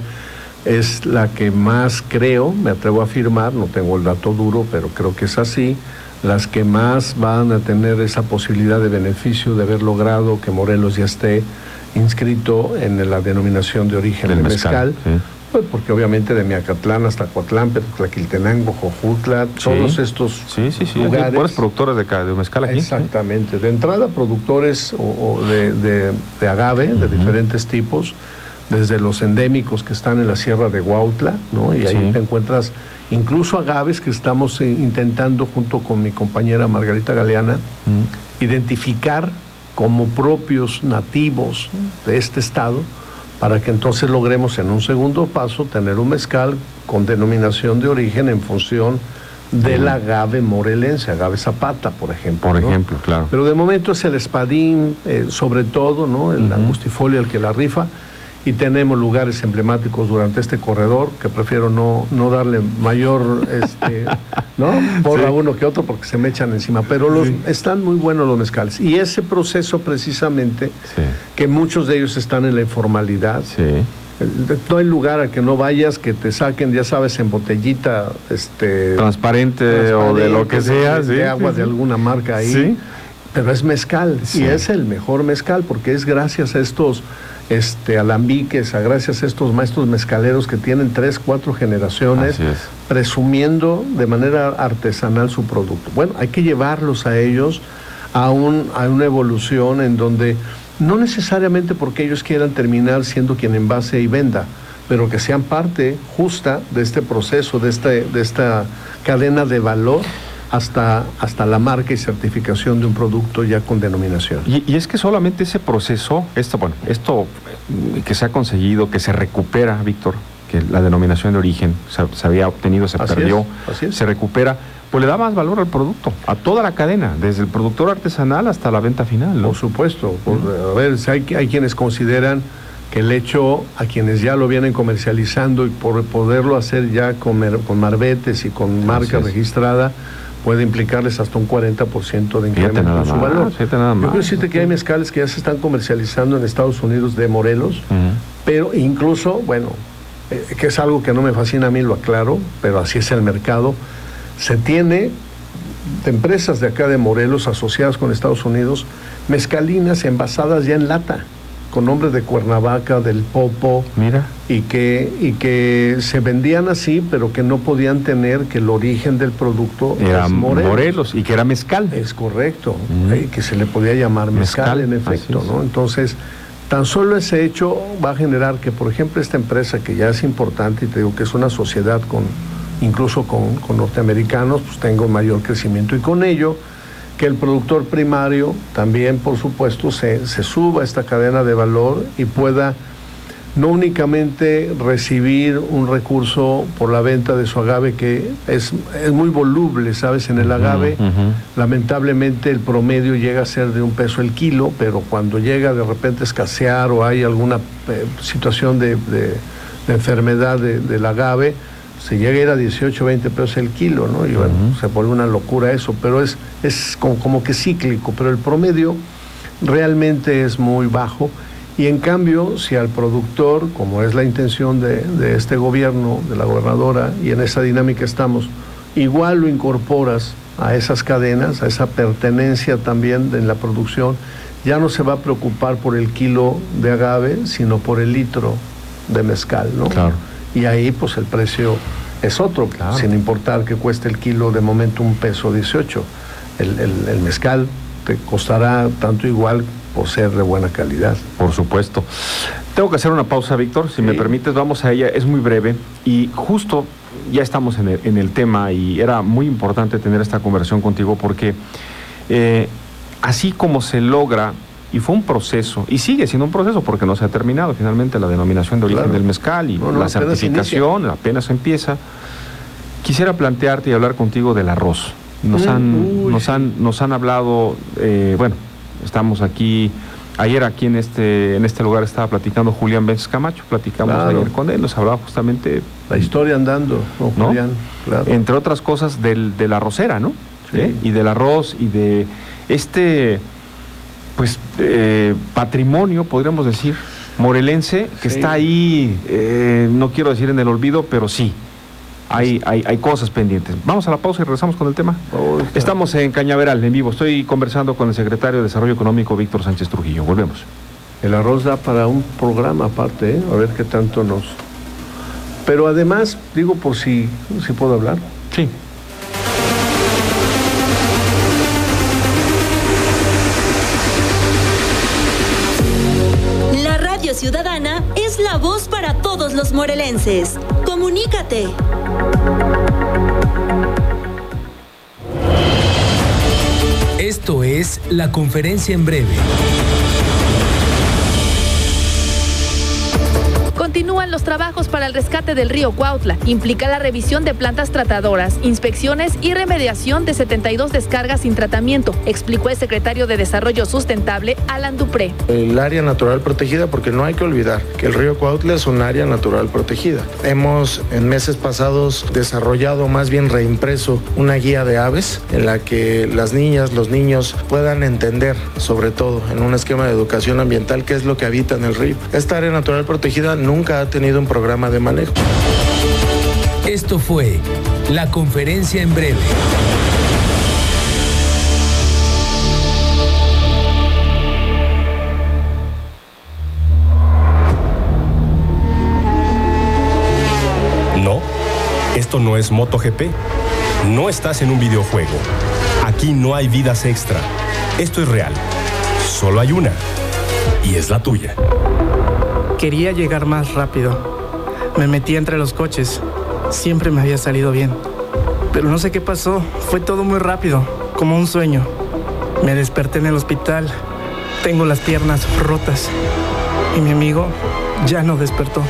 es la que más, creo, me atrevo a afirmar, no tengo el dato duro, pero creo que es así, las que más van a tener esa posibilidad de beneficio de haber logrado que Morelos ya esté inscrito en la denominación de origen del mezcal. mezcal. Sí. Pues porque obviamente de Miacatlán hasta Coatlán, Tlaquiltenango, Jojutla, sí. todos estos sí, sí, sí. lugares. ¿Cuáles productores de, de mezcal aquí? Exactamente. De entrada, productores o, o de, de, de agave, uh-huh. de diferentes tipos, desde los endémicos que están en la Sierra de Huautla, ¿no? Y ahí sí. te encuentras incluso agaves que estamos eh, intentando, junto con mi compañera Margarita Galeana, uh-huh. identificar como propios nativos de este estado, para que entonces logremos en un segundo paso tener un mezcal con denominación de origen en función del agave morelense, agave Zapata, por ejemplo. Por ¿no? ejemplo, claro. Pero de momento es el espadín, eh, sobre todo, ¿no? El uh-huh. angustifolia el que la rifa, y tenemos lugares emblemáticos durante este corredor que prefiero no, no darle mayor, este, ¿no? Por sí. a uno que otro porque se me echan encima, pero los, sí. están muy buenos los mezcales. Y ese proceso precisamente, sí. que muchos de ellos están en la informalidad, sí. no hay lugar a que no vayas que te saquen, ya sabes, en botellita este, transparente, transparente o de lo que sea, de, sí, de agua sí, de alguna marca ahí, sí. pero es mezcal, sí. y es el mejor mezcal porque es gracias a estos Este, alambiques, a gracias a estos maestros mezcaleros que tienen tres, cuatro generaciones presumiendo de manera artesanal su producto. Bueno, hay que llevarlos a ellos a, un, a una evolución en donde no necesariamente porque ellos quieran terminar siendo quien envase y venda, pero que sean parte justa de este proceso, de, este, de esta cadena de valor, hasta, hasta la marca y certificación de un producto ya con denominación. Y, y es que solamente ese proceso, esto, bueno, esto que se ha conseguido, que se recupera, Víctor, que la denominación de origen se, se había obtenido, se así perdió, es, así es. se recupera, pues le da más valor al producto, a toda la cadena, desde el productor artesanal hasta la venta final, ¿no? Por supuesto. Por, a ver, hay, hay quienes consideran que el hecho a quienes ya lo vienen comercializando y por poderlo hacer ya con, con marbetes y con marca es. registrada, puede implicarles hasta un cuarenta por ciento de incremento en su más, valor. Nada más. Yo quiero decirte que hay mezcales que ya se están comercializando en Estados Unidos de Morelos, uh-huh. pero incluso, bueno, eh, que es algo que no me fascina a mí, lo aclaro, pero así es el mercado, se tiene de empresas de acá de Morelos asociadas con Estados Unidos, mezcalinas envasadas ya en lata, con nombres de Cuernavaca, del Popo, mira, y que, y que se vendían así, pero que no podían tener que el origen del producto era Morelos. Morelos, y que era mezcal. Es correcto, mm. eh, que se le podía llamar mezcal, mezcal en efecto, ¿no? Entonces, tan solo ese hecho va a generar que, por ejemplo, esta empresa que ya es importante, y te digo que es una sociedad con, incluso con, con norteamericanos, pues tenga un mayor crecimiento, y con ello que el productor primario también, por supuesto, se, se suba a esta cadena de valor y pueda no únicamente recibir un recurso por la venta de su agave, que es, es muy voluble, ¿sabes? En el agave, uh-huh, uh-huh. lamentablemente el promedio llega a ser de un peso el kilo, pero cuando llega de repente a escasear o hay alguna eh, situación de, de, de enfermedad de, del agave, se llega a ir a dieciocho, veinte pesos el kilo, ¿no? Y bueno, uh-huh. se vuelve una locura eso, pero es, es como, como que cíclico, pero el promedio realmente es muy bajo, y en cambio, si al productor, como es la intención de, de este gobierno, de la gobernadora, y en esa dinámica estamos, igual lo incorporas a esas cadenas, a esa pertenencia también en la producción, ya no se va a preocupar por el kilo de agave, sino por el litro de mezcal, ¿no? Claro. Y ahí pues el precio es otro, claro. sin importar que cueste el kilo de momento un peso dieciocho. El, el, el mezcal te costará tanto igual por ser de buena calidad. Por supuesto. Tengo que hacer una pausa, Víctor, si sí. me permites, vamos a ella, es muy breve, y justo ya estamos en el, en el tema, y era muy importante tener esta conversación contigo porque eh, así como se logra, y fue un proceso, y sigue siendo un proceso porque no se ha terminado finalmente la denominación de origen claro. del mezcal y no, no, la certificación, apenas empieza. Quisiera plantearte y hablar contigo del arroz. Nos, mm, han, uy, nos, han, nos han hablado, eh, bueno, estamos aquí, ayer aquí en este, en este lugar estaba platicando Julián Benz Camacho, platicamos claro. ayer con él, nos hablaba justamente... La historia andando, con ¿no? Julián, claro. Entre otras cosas del, de la arrocera, ¿no? Sí. ¿Eh? Y del arroz y de este... pues eh, patrimonio, podríamos decir, morelense, que sí. está ahí, eh, no quiero decir en el olvido, pero sí, hay, hay, hay cosas pendientes. Vamos a la pausa y regresamos con el tema. Oh, Estamos en Cañaveral, en vivo. Estoy conversando con el secretario de Desarrollo Económico, Víctor Sánchez Trujillo. Volvemos. El arroz da para un programa aparte, ¿eh? A ver qué tanto nos... Pero además, digo por si, si puedo hablar. Sí. Ciudadana es la voz para todos los morelenses. Comunícate. Esto es La Conferencia en Breve. Continúan los trabajos para el rescate del río Cuautla. Implica la revisión de plantas tratadoras, inspecciones y remediación de setenta y dos descargas sin tratamiento, explicó el secretario de Desarrollo Sustentable, Alan Dupré. El área natural protegida, porque no hay que olvidar que el río Cuautla es un área natural protegida. Hemos en meses pasados desarrollado, más bien reimpreso, una guía de aves en la que las niñas, los niños puedan entender, sobre todo en un esquema de educación ambiental, qué es lo que habita en el río. Esta área natural protegida nunca ha tenido un programa de manejo. Esto fue La Conferencia en Breve. No, esto no es MotoGP. No estás en un videojuego. Aquí no hay vidas extra. Esto es real. Solo hay una. Y es la tuya. Quería llegar más rápido. Me metí entre los coches. Siempre me había salido bien. Pero no sé qué pasó. Fue todo muy rápido, como un sueño. Me desperté en el hospital. Tengo las piernas rotas. Y mi amigo ya no despertó.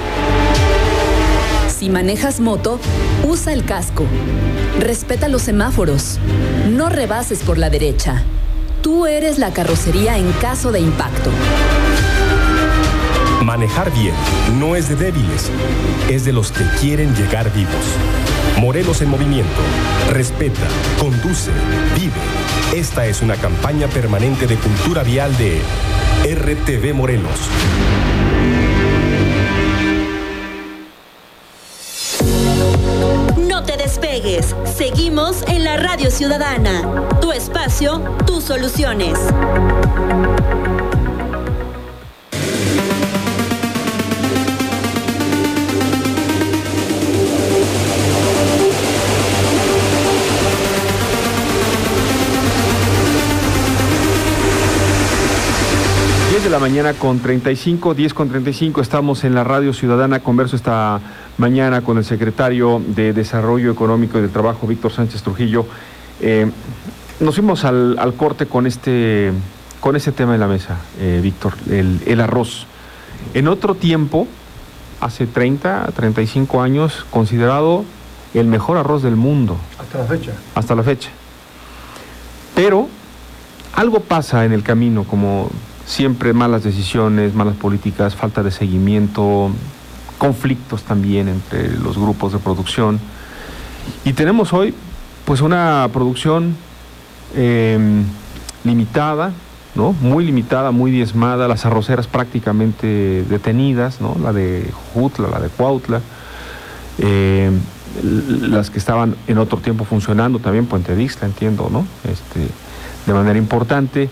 Si manejas moto, usa el casco. Respeta los semáforos. No rebases por la derecha. Tú eres la carrocería en caso de impacto. Manejar bien no es de débiles, es de los que quieren llegar vivos. Morelos en movimiento. Respeta, conduce, vive. Esta es una campaña permanente de cultura vial de R T V Morelos. No te despegues. Seguimos en la Radio Ciudadana. Tu espacio, tus soluciones. De la mañana con treinta y cinco, diez con treinta y cinco, estamos en la Radio Ciudadana. Converso esta mañana con el secretario de Desarrollo Económico y del Trabajo, Víctor Sánchez Trujillo. Eh, nos fuimos al, al corte con este, con este tema en la mesa, eh, Víctor, el, el arroz. En otro tiempo, hace treinta, treinta y cinco años, considerado el mejor arroz del mundo. Hasta la fecha. Hasta la fecha. Pero algo pasa en el camino, como siempre malas decisiones, malas políticas, falta de seguimiento, conflictos también entre los grupos de producción. Y tenemos hoy pues una producción eh, limitada, ¿no? Muy limitada, muy diezmada, las arroceras prácticamente detenidas, ¿no? La de Jujutla, la de Cuautla, eh, las que estaban en otro tiempo funcionando también, Puente Dixtla, entiendo, ¿no? Este, de manera importante.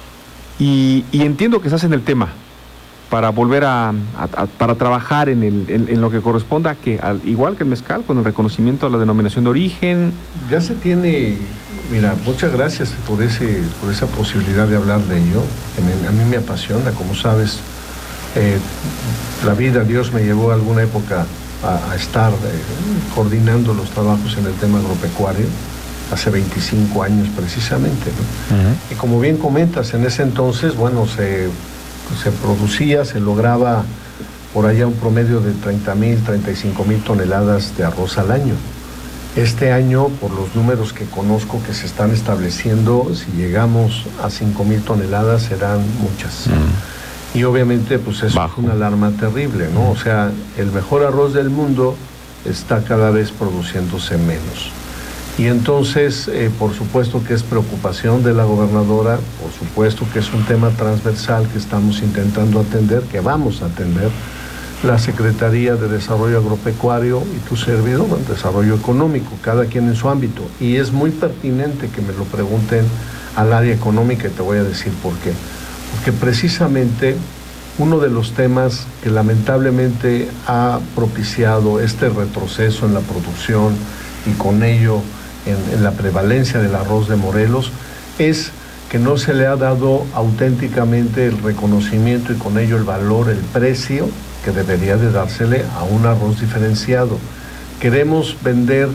Y, y entiendo que estás en el tema para volver a, a, a para trabajar en, el, en, en lo que corresponda, que al, igual que el mezcal, con el reconocimiento a la denominación de origen. Ya se tiene, mira, muchas gracias por ese por esa posibilidad de hablar de ello. A mí me apasiona, como sabes, eh, la vida, Dios me llevó alguna época a, a estar eh, coordinando los trabajos en el tema agropecuario. Hace veinticinco años precisamente, ¿no? Uh-huh. Y como bien comentas, en ese entonces, bueno, se, se producía, se lograba por allá un promedio de treinta mil, treinta y cinco mil toneladas de arroz al año. Este año, por los números que conozco que se están estableciendo, si llegamos a cinco mil toneladas serán muchas. Uh-huh. Y obviamente, pues eso Bajo. es una alarma terrible, ¿no? O sea, el mejor arroz del mundo está cada vez produciéndose menos. Y entonces, eh, por supuesto que es preocupación de la gobernadora, por supuesto que es un tema transversal que estamos intentando atender, que vamos a atender, la Secretaría de Desarrollo Agropecuario y tu servidor, el Desarrollo Económico, cada quien en su ámbito. Y es muy pertinente que me lo pregunten al área económica y te voy a decir por qué. Porque precisamente uno de los temas que lamentablemente ha propiciado este retroceso en la producción y con ello En, en la prevalencia del arroz de Morelos, es que no se le ha dado auténticamente el reconocimiento y con ello el valor, el precio que debería de dársele a un arroz diferenciado. Queremos vender,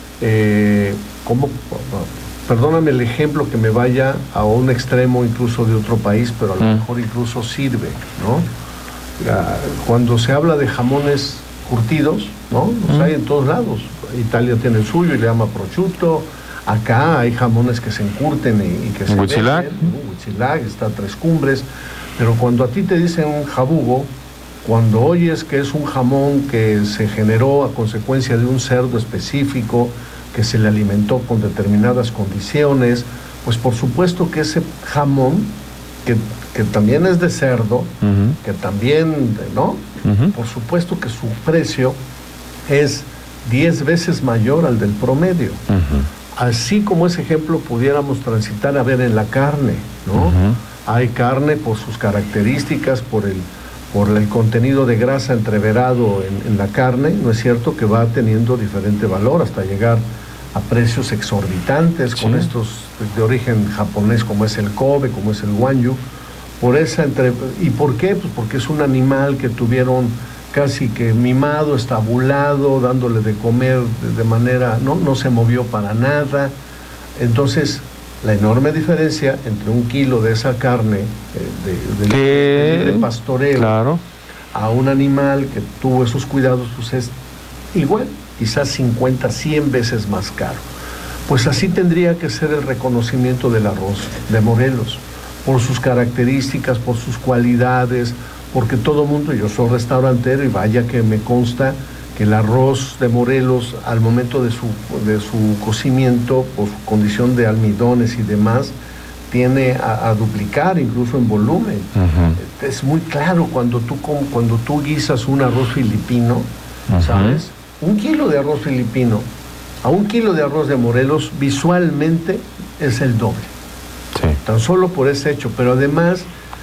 eh, como, perdóname el ejemplo que me vaya a un extremo incluso de otro país, pero a lo mm. mejor incluso sirve, ¿no? Cuando se habla de jamones curtidos, ¿no? Los mm. hay en todos lados. Italia tiene el suyo y le llama prosciutto. Acá hay jamones que se encurten y, y que se Huitzilac. venden, ¿no? Huitzilac, está Tres Cumbres. Pero cuando a ti te dicen un jabugo, cuando oyes que es un jamón que se generó a consecuencia de un cerdo específico, que se le alimentó con determinadas condiciones, pues por supuesto que ese jamón, que, que también es de cerdo, uh-huh. que también, ¿no? Uh-huh. Por supuesto que su precio es diez veces mayor al del promedio. Uh-huh. Así como ese ejemplo pudiéramos transitar a ver en la carne, ¿no? Uh-huh. Hay carne por sus características, por el, por el contenido de grasa entreverado en, en la carne, ¿no es cierto? Que va teniendo diferente valor hasta llegar a precios exorbitantes, sí. Con estos de origen japonés como es el Kobe, como es el Wagyu. Por esa entre... ¿Y por qué? Pues porque es un animal que tuvieron casi que mimado, estabulado, dándole de comer de, de manera... No, no se movió para nada. Entonces, la enorme diferencia entre un kilo de esa carne eh, de, de, de, de pastoreo, claro, a un animal que tuvo esos cuidados, pues es igual, quizás cincuenta, cien veces más caro. Pues así tendría que ser el reconocimiento del arroz de Morelos, por sus características, por sus cualidades, porque todo mundo, yo soy restaurantero y vaya que me consta que el arroz de Morelos al momento de su, de su cocimiento, por su condición de almidones y demás, tiene a, a duplicar incluso en volumen. Uh-huh. Es muy claro cuando tú, cuando tú guisas un arroz filipino, uh-huh. ¿sabes? Un kilo de arroz filipino a un kilo de arroz de Morelos visualmente es el doble. Sí. Tan solo por ese hecho, pero además...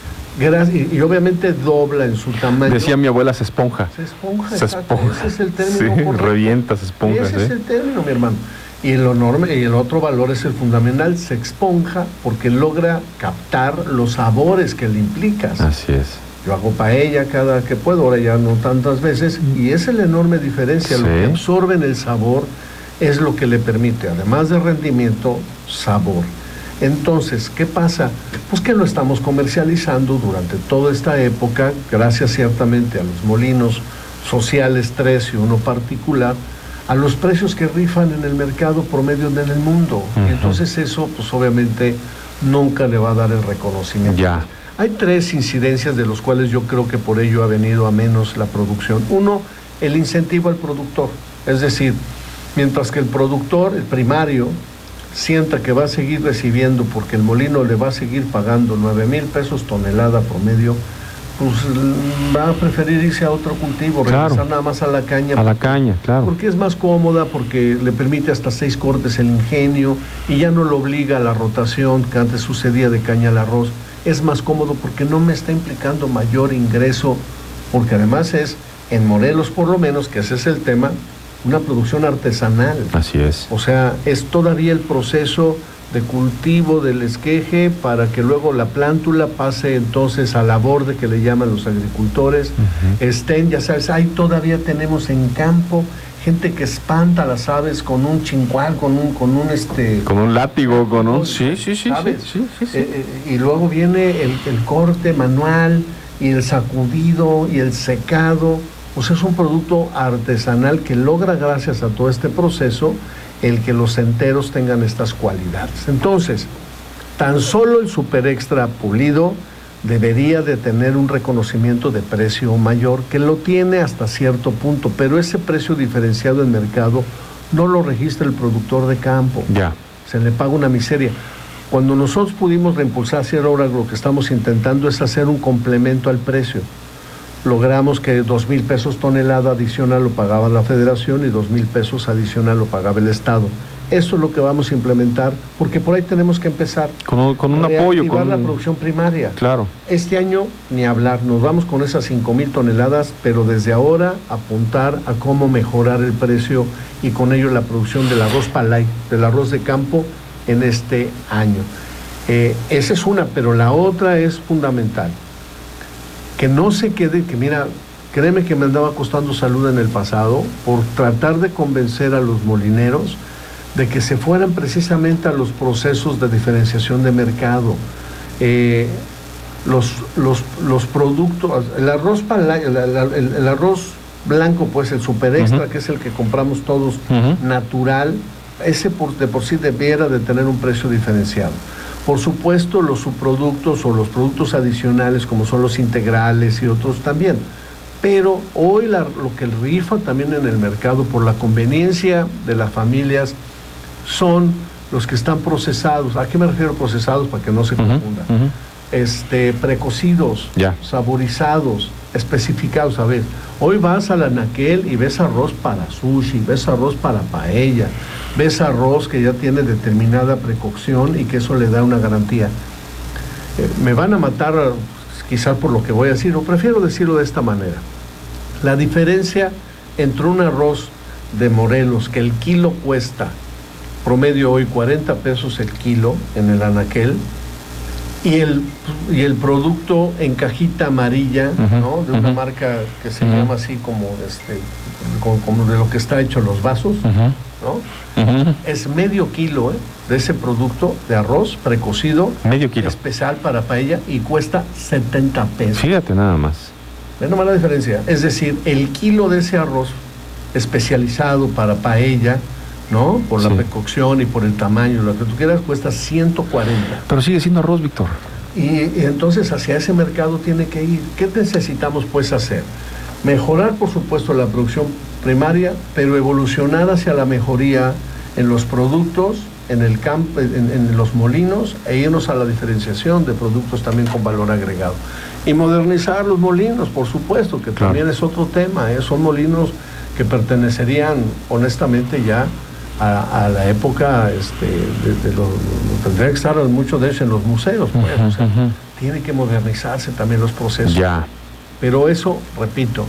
Y, y obviamente dobla en su tamaño. Decía mi abuela, se esponja. Se esponja, se exacto. esponja. Ese es el término sí, correcto. Revienta, se esponja. Ese ¿sí? es el término, mi hermano. Y lo enorme, y el otro valor es el fundamental, se esponja porque logra captar los sabores que le implicas. Así es. Yo hago paella cada que puedo, ahora ya no tantas veces, y esa es la enorme diferencia. Sí. Lo que absorben el sabor es lo que le permite, además de rendimiento, sabor. Entonces, ¿qué pasa? Pues que lo estamos comercializando durante toda esta época, gracias ciertamente a los molinos sociales tres y uno particular, a los precios que rifan en el mercado promedio en el mundo. Uh-huh. Y entonces eso, pues obviamente, nunca le va a dar el reconocimiento. Ya. Hay tres incidencias de los cuales yo creo que por ello ha venido a menos la producción. Uno, el incentivo al productor. Es decir, mientras que el productor, el primario, sienta que va a seguir recibiendo porque el molino le va a seguir pagando nueve mil pesos tonelada promedio, pues va a preferir irse a otro cultivo, claro. regresar nada más a la caña. A la caña, claro. Porque es más cómoda, porque le permite hasta seis cortes el ingenio y ya no lo obliga a la rotación que antes sucedía de caña al arroz. Es más cómodo porque no me está implicando mayor ingreso, porque además es, en Morelos por lo menos, que ese es el tema, una producción artesanal. Así es. O sea, es todavía el proceso de cultivo del esqueje para que luego la plántula pase entonces a la borde que le llaman los agricultores. Uh-huh. Estén, ya sabes, ahí todavía tenemos en campo gente que espanta a las aves con un chincual, con un, con un este... Con un látigo, con un... Sí, sí, sí. ¿sabes? sí, sí, sí. Eh, eh, y luego viene el, el corte manual y el sacudido y el secado. O sea, es un producto artesanal que logra, gracias a todo este proceso, el que los enteros tengan estas cualidades. Entonces, tan solo el super extra pulido debería de tener un reconocimiento de precio mayor, que lo tiene hasta cierto punto, pero ese precio diferenciado en mercado no lo registra el productor de campo. Ya. Se le paga una miseria. Cuando nosotros pudimos reimpulsar hacia ahora, lo que estamos intentando es hacer un complemento al precio. Logramos que dos mil pesos tonelada adicional lo pagaba la federación y dos mil pesos adicional lo pagaba el Estado. Eso es lo que vamos a implementar, porque por ahí tenemos que empezar. Con, con un apoyo. Con la un... producción primaria. Claro. Este año ni hablar, nos vamos con esas cinco mil toneladas, pero desde ahora apuntar a cómo mejorar el precio y con ello la producción del arroz palay, del arroz de campo en este año. Eh, esa es una, pero la otra es fundamental. Que no se quede, que mira, créeme que me andaba costando salud en el pasado por tratar de convencer a los molineros de que se fueran precisamente a los procesos de diferenciación de mercado. Eh, los, los, los productos, el arroz palay, el, el, el arroz blanco, pues el super extra, uh-huh. que es el que compramos todos, uh-huh. natural, ese por, de por sí debiera de tener un precio diferenciado. Por supuesto, los subproductos o los productos adicionales, como son los integrales y otros también. Pero hoy la, lo que rifa también en el mercado por la conveniencia de las familias son los que están procesados. ¿A qué me refiero procesados? Para que no se confunda. Uh-huh, uh-huh. Este, precocidos, yeah. saborizados, especificados. A ver, hoy vas al anaquel y ves arroz para sushi, ves arroz para paella, ves arroz que ya tiene determinada precocción y que eso le da una garantía. Eh, me van a matar quizás por lo que voy a decir, o prefiero decirlo de esta manera. La diferencia entre un arroz de Morelos, que el kilo cuesta promedio hoy cuarenta pesos el kilo en el anaquel, y el, y el producto en cajita amarilla, uh-huh, ¿no? De una uh-huh. marca que se uh-huh. llama así como, este, como, como de lo que está hecho los vasos, uh-huh. ¿no? Uh-huh. Es medio kilo ¿eh? de ese producto de arroz precocido, medio kilo. Especial para paella, y cuesta setenta pesos. Fíjate nada más. Ve nomás la diferencia. Es decir, el kilo de ese arroz especializado para paella, ¿no? Por la sí. precocción y por el tamaño, lo que tú quieras, cuesta ciento cuarenta. Pero sigue siendo arroz, Víctor. Y, y entonces hacia ese mercado tiene que ir. ¿Qué necesitamos pues hacer? Mejorar, por supuesto, la producción primaria, pero evolucionar hacia la mejoría en los productos, en el campo, en, en los molinos, e irnos a la diferenciación de productos también con valor agregado. Y modernizar los molinos, por supuesto, que claro. también es otro tema, ¿eh? Son molinos que pertenecerían, honestamente, ya a, a la época, este, de, de lo, tendría que estar mucho de eso en los museos, pues, uh-huh, o sea, uh-huh. tiene que modernizarse también los procesos. Ya. Pero eso, repito,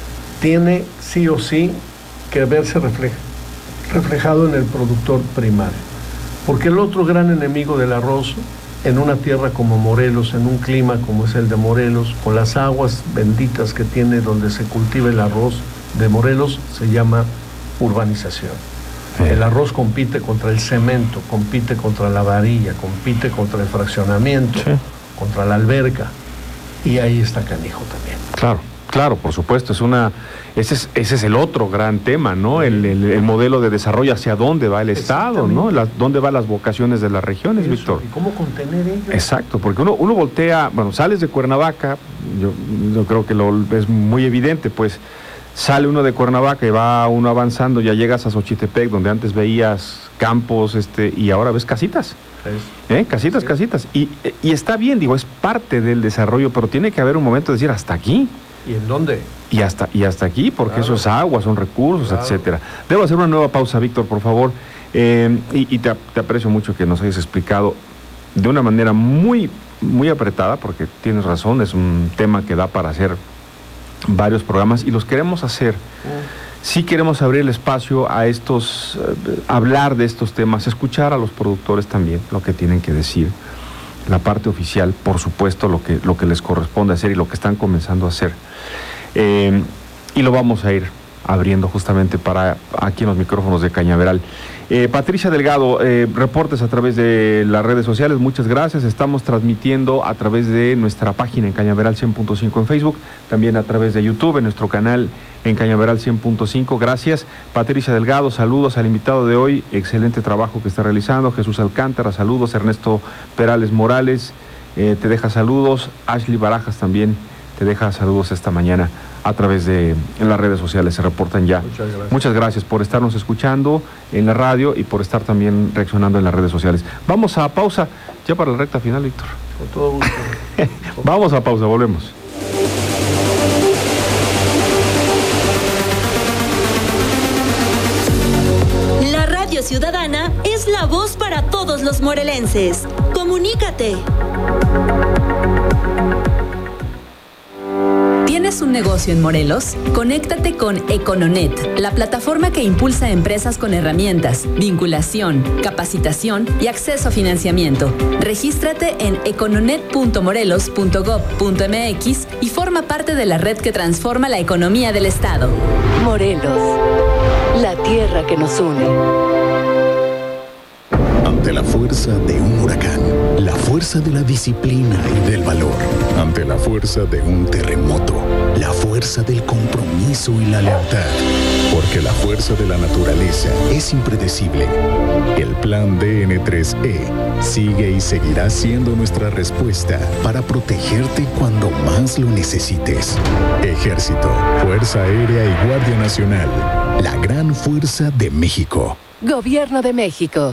tiene sí o sí que verse refleja, reflejado en el productor primario. Porque el otro gran enemigo del arroz, en una tierra como Morelos, en un clima como es el de Morelos, con las aguas benditas que tiene donde se cultiva el arroz de Morelos, se llama urbanización. Sí. El arroz compite contra el cemento, compite contra la varilla, compite contra el fraccionamiento, sí. contra la alberca. Y ahí está canijo también. Claro, claro, por supuesto, es una, ese es, ese es el otro gran tema, ¿no? El, el, el modelo de desarrollo, hacia dónde va el Estado, ¿no? La, dónde van las vocaciones de las regiones, Eso, Víctor. ¿Y cómo contener ello? Exacto, porque uno, uno voltea, bueno, sales de Cuernavaca, yo, yo creo que lo, es muy evidente, pues, sale uno de Cuernavaca y va uno avanzando, ya llegas a Xochitepec, donde antes veías campos, este, y ahora ves casitas. ¿Eh? Casitas, sí. casitas. Y, y está bien, digo, es parte del desarrollo, pero tiene que haber un momento de decir hasta aquí. ¿Y en dónde? Y hasta, y hasta aquí, porque claro. eso es agua, son recursos, claro. etcétera. Debo hacer una nueva pausa, Víctor, por favor. Eh, y y te, te aprecio mucho que nos hayas explicado de una manera muy, muy apretada, porque tienes razón, es un tema que da para hacer varios programas y los queremos hacer. Mm. Sí queremos abrir el espacio a estos, eh, hablar de estos temas, escuchar a los productores también lo que tienen que decir, la parte oficial, por supuesto, lo que, lo que les corresponde hacer y lo que están comenzando a hacer. Eh, y lo vamos a ir abriendo justamente para aquí en los micrófonos de Cañaveral. Eh, Patricia Delgado, eh, reportes a través de las redes sociales, muchas gracias. Estamos transmitiendo a través de nuestra página en Cañaveral cien punto cinco en Facebook, también a través de YouTube, en nuestro canal en Cañaveral cien punto cinco. Gracias, Patricia Delgado. Saludos al invitado de hoy, excelente trabajo que está realizando. Jesús Alcántara, saludos. Ernesto Perales Morales, eh, te deja saludos. Ashley Barajas también te deja saludos esta mañana a través de en las redes sociales, se reportan ya. Muchas gracias. Muchas gracias por estarnos escuchando en la radio y por estar también reaccionando en las redes sociales. Vamos a pausa, ya para la recta final, Víctor. Con todo gusto. Vamos a pausa, volvemos. La Radio Ciudadana es la voz para todos los morelenses. Comunícate. ¿Tienes un negocio en Morelos? Conéctate con Econonet, la plataforma que impulsa a empresas con herramientas, vinculación, capacitación y acceso a financiamiento. Regístrate en econonet punto morelos punto gob punto mx y forma parte de la red que transforma la economía del Estado. Morelos, la tierra que nos une. Ante la fuerza de un huracán, la fuerza de la disciplina y del valor. Ante la fuerza de un terremoto, la fuerza del compromiso y la lealtad. Porque la fuerza de la naturaleza es impredecible. El Plan D N tres E sigue y seguirá siendo nuestra respuesta para protegerte cuando más lo necesites. Ejército, Fuerza Aérea y Guardia Nacional. La gran fuerza de México. Gobierno de México.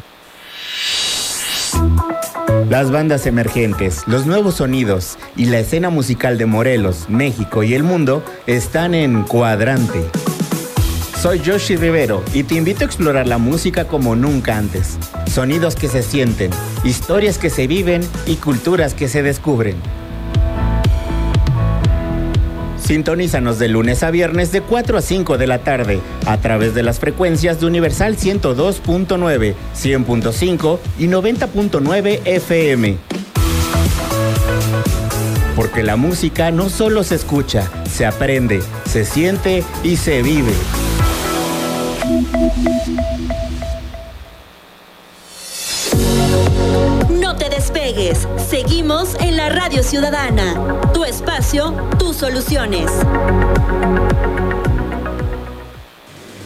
Las bandas emergentes, los nuevos sonidos y la escena musical de Morelos, México y el mundo están en Cuadrante. Soy Yoshi Rivero y te invito a explorar la música como nunca antes. Sonidos que se sienten, historias que se viven y culturas que se descubren. Sintonízanos de lunes a viernes de cuatro a cinco de la tarde a través de las frecuencias de Universal ciento dos punto nueve, cien punto cinco y noventa punto nueve F M. Porque la música no solo se escucha, se aprende, se siente y se vive. No te despegues. Seguimos en la Radio Ciudadana. Tu espacio, tus soluciones.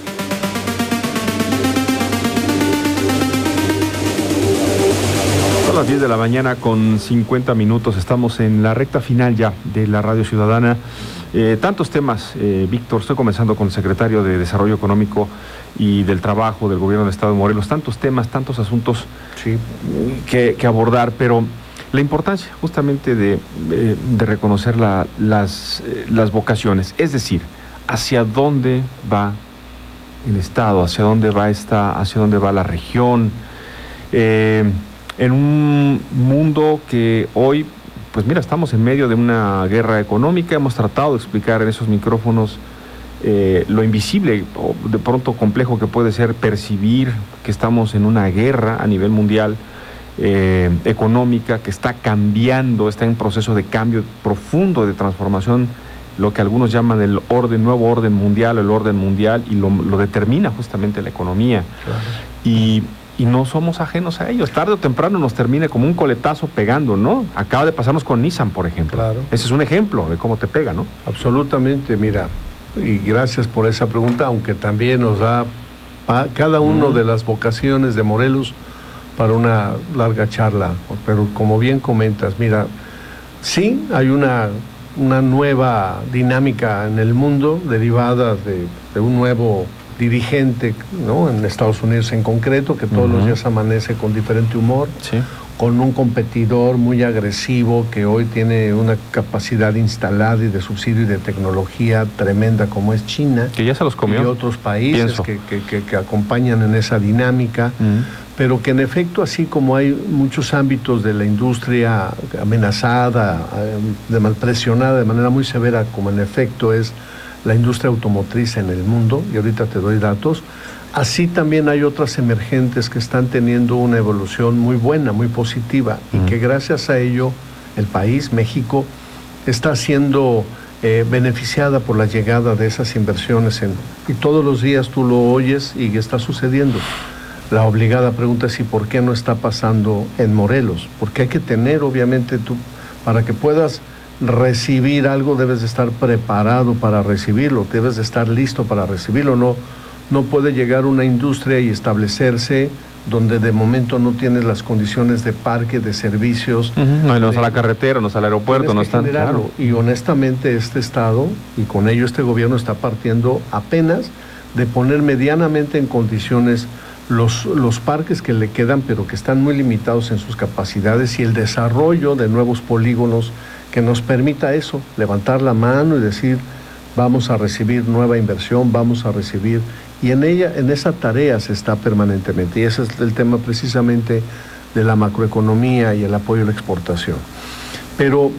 Son las diez de la mañana con cincuenta minutos. Estamos en la recta final ya de la Radio Ciudadana. Eh, tantos temas, eh, Víctor. Estoy comenzando con el secretario de Desarrollo Económico y del Trabajo del Gobierno del Estado de Morelos. Tantos temas, tantos asuntos sí. que, que abordar, pero la importancia justamente de, de, de reconocer la, las, eh, las vocaciones. Es decir, hacia dónde va el Estado, hacia dónde va esta, hacia dónde va la región. Eh, en un mundo que hoy, pues mira, estamos en medio de una guerra económica. Hemos tratado de explicar en esos micrófonos eh, lo invisible o de pronto complejo que puede ser percibir que estamos en una guerra a nivel mundial eh, económica, que está cambiando, está en proceso de cambio profundo, de transformación, lo que algunos llaman el orden, nuevo orden mundial, el orden mundial, y lo, lo determina justamente la economía. Claro. Y Y no somos ajenos a ellos. Tarde o temprano nos termine como un coletazo pegando, ¿no? Acaba de pasarnos con Nissan, por ejemplo. Claro. Ese es un ejemplo de cómo te pega, ¿no? Absolutamente, mira. Y gracias por esa pregunta, aunque también nos da a cada uno mm. de las vocaciones de Morelos para una larga charla. Pero como bien comentas, mira, sí hay una, una nueva dinámica en el mundo derivada de, de un nuevo dirigente, ¿no? En Estados Unidos en concreto, que todos uh-huh. los días amanece con diferente humor, sí. con un competidor muy agresivo que hoy tiene una capacidad instalada y de subsidio y de tecnología tremenda como es China, que ya se los comió, y otros países que, que, que, que acompañan en esa dinámica, uh-huh. pero que en efecto, así como hay muchos ámbitos de la industria amenazada, de malpresionada de manera muy severa, como en efecto es la industria automotriz en el mundo, y ahorita te doy datos, así también hay otras emergentes que están teniendo una evolución muy buena, muy positiva, uh-huh. y que gracias a ello el país, México, está siendo eh, beneficiada por la llegada de esas inversiones, en, y todos los días tú lo oyes y está sucediendo. La obligada pregunta es: ¿y por qué no está pasando en Morelos? Porque hay que tener, obviamente, tú, para que puedas recibir algo, debes de estar preparado para recibirlo, debes de estar listo para recibirlo. No, no puede llegar una industria y establecerse donde de momento no tienes las condiciones de parque, de servicios. Uh-huh. No, no está la carretera, no está el aeropuerto, no está. Claro. Y honestamente este Estado, y con ello este gobierno, está partiendo apenas de poner medianamente en condiciones los, los parques que le quedan, pero que están muy limitados en sus capacidades, y el desarrollo de nuevos polígonos que nos permita eso, levantar la mano y decir: vamos a recibir nueva inversión, vamos a recibir, y en ella, en esa tarea se está permanentemente, y ese es el tema precisamente de la macroeconomía y el apoyo a la exportación. Pero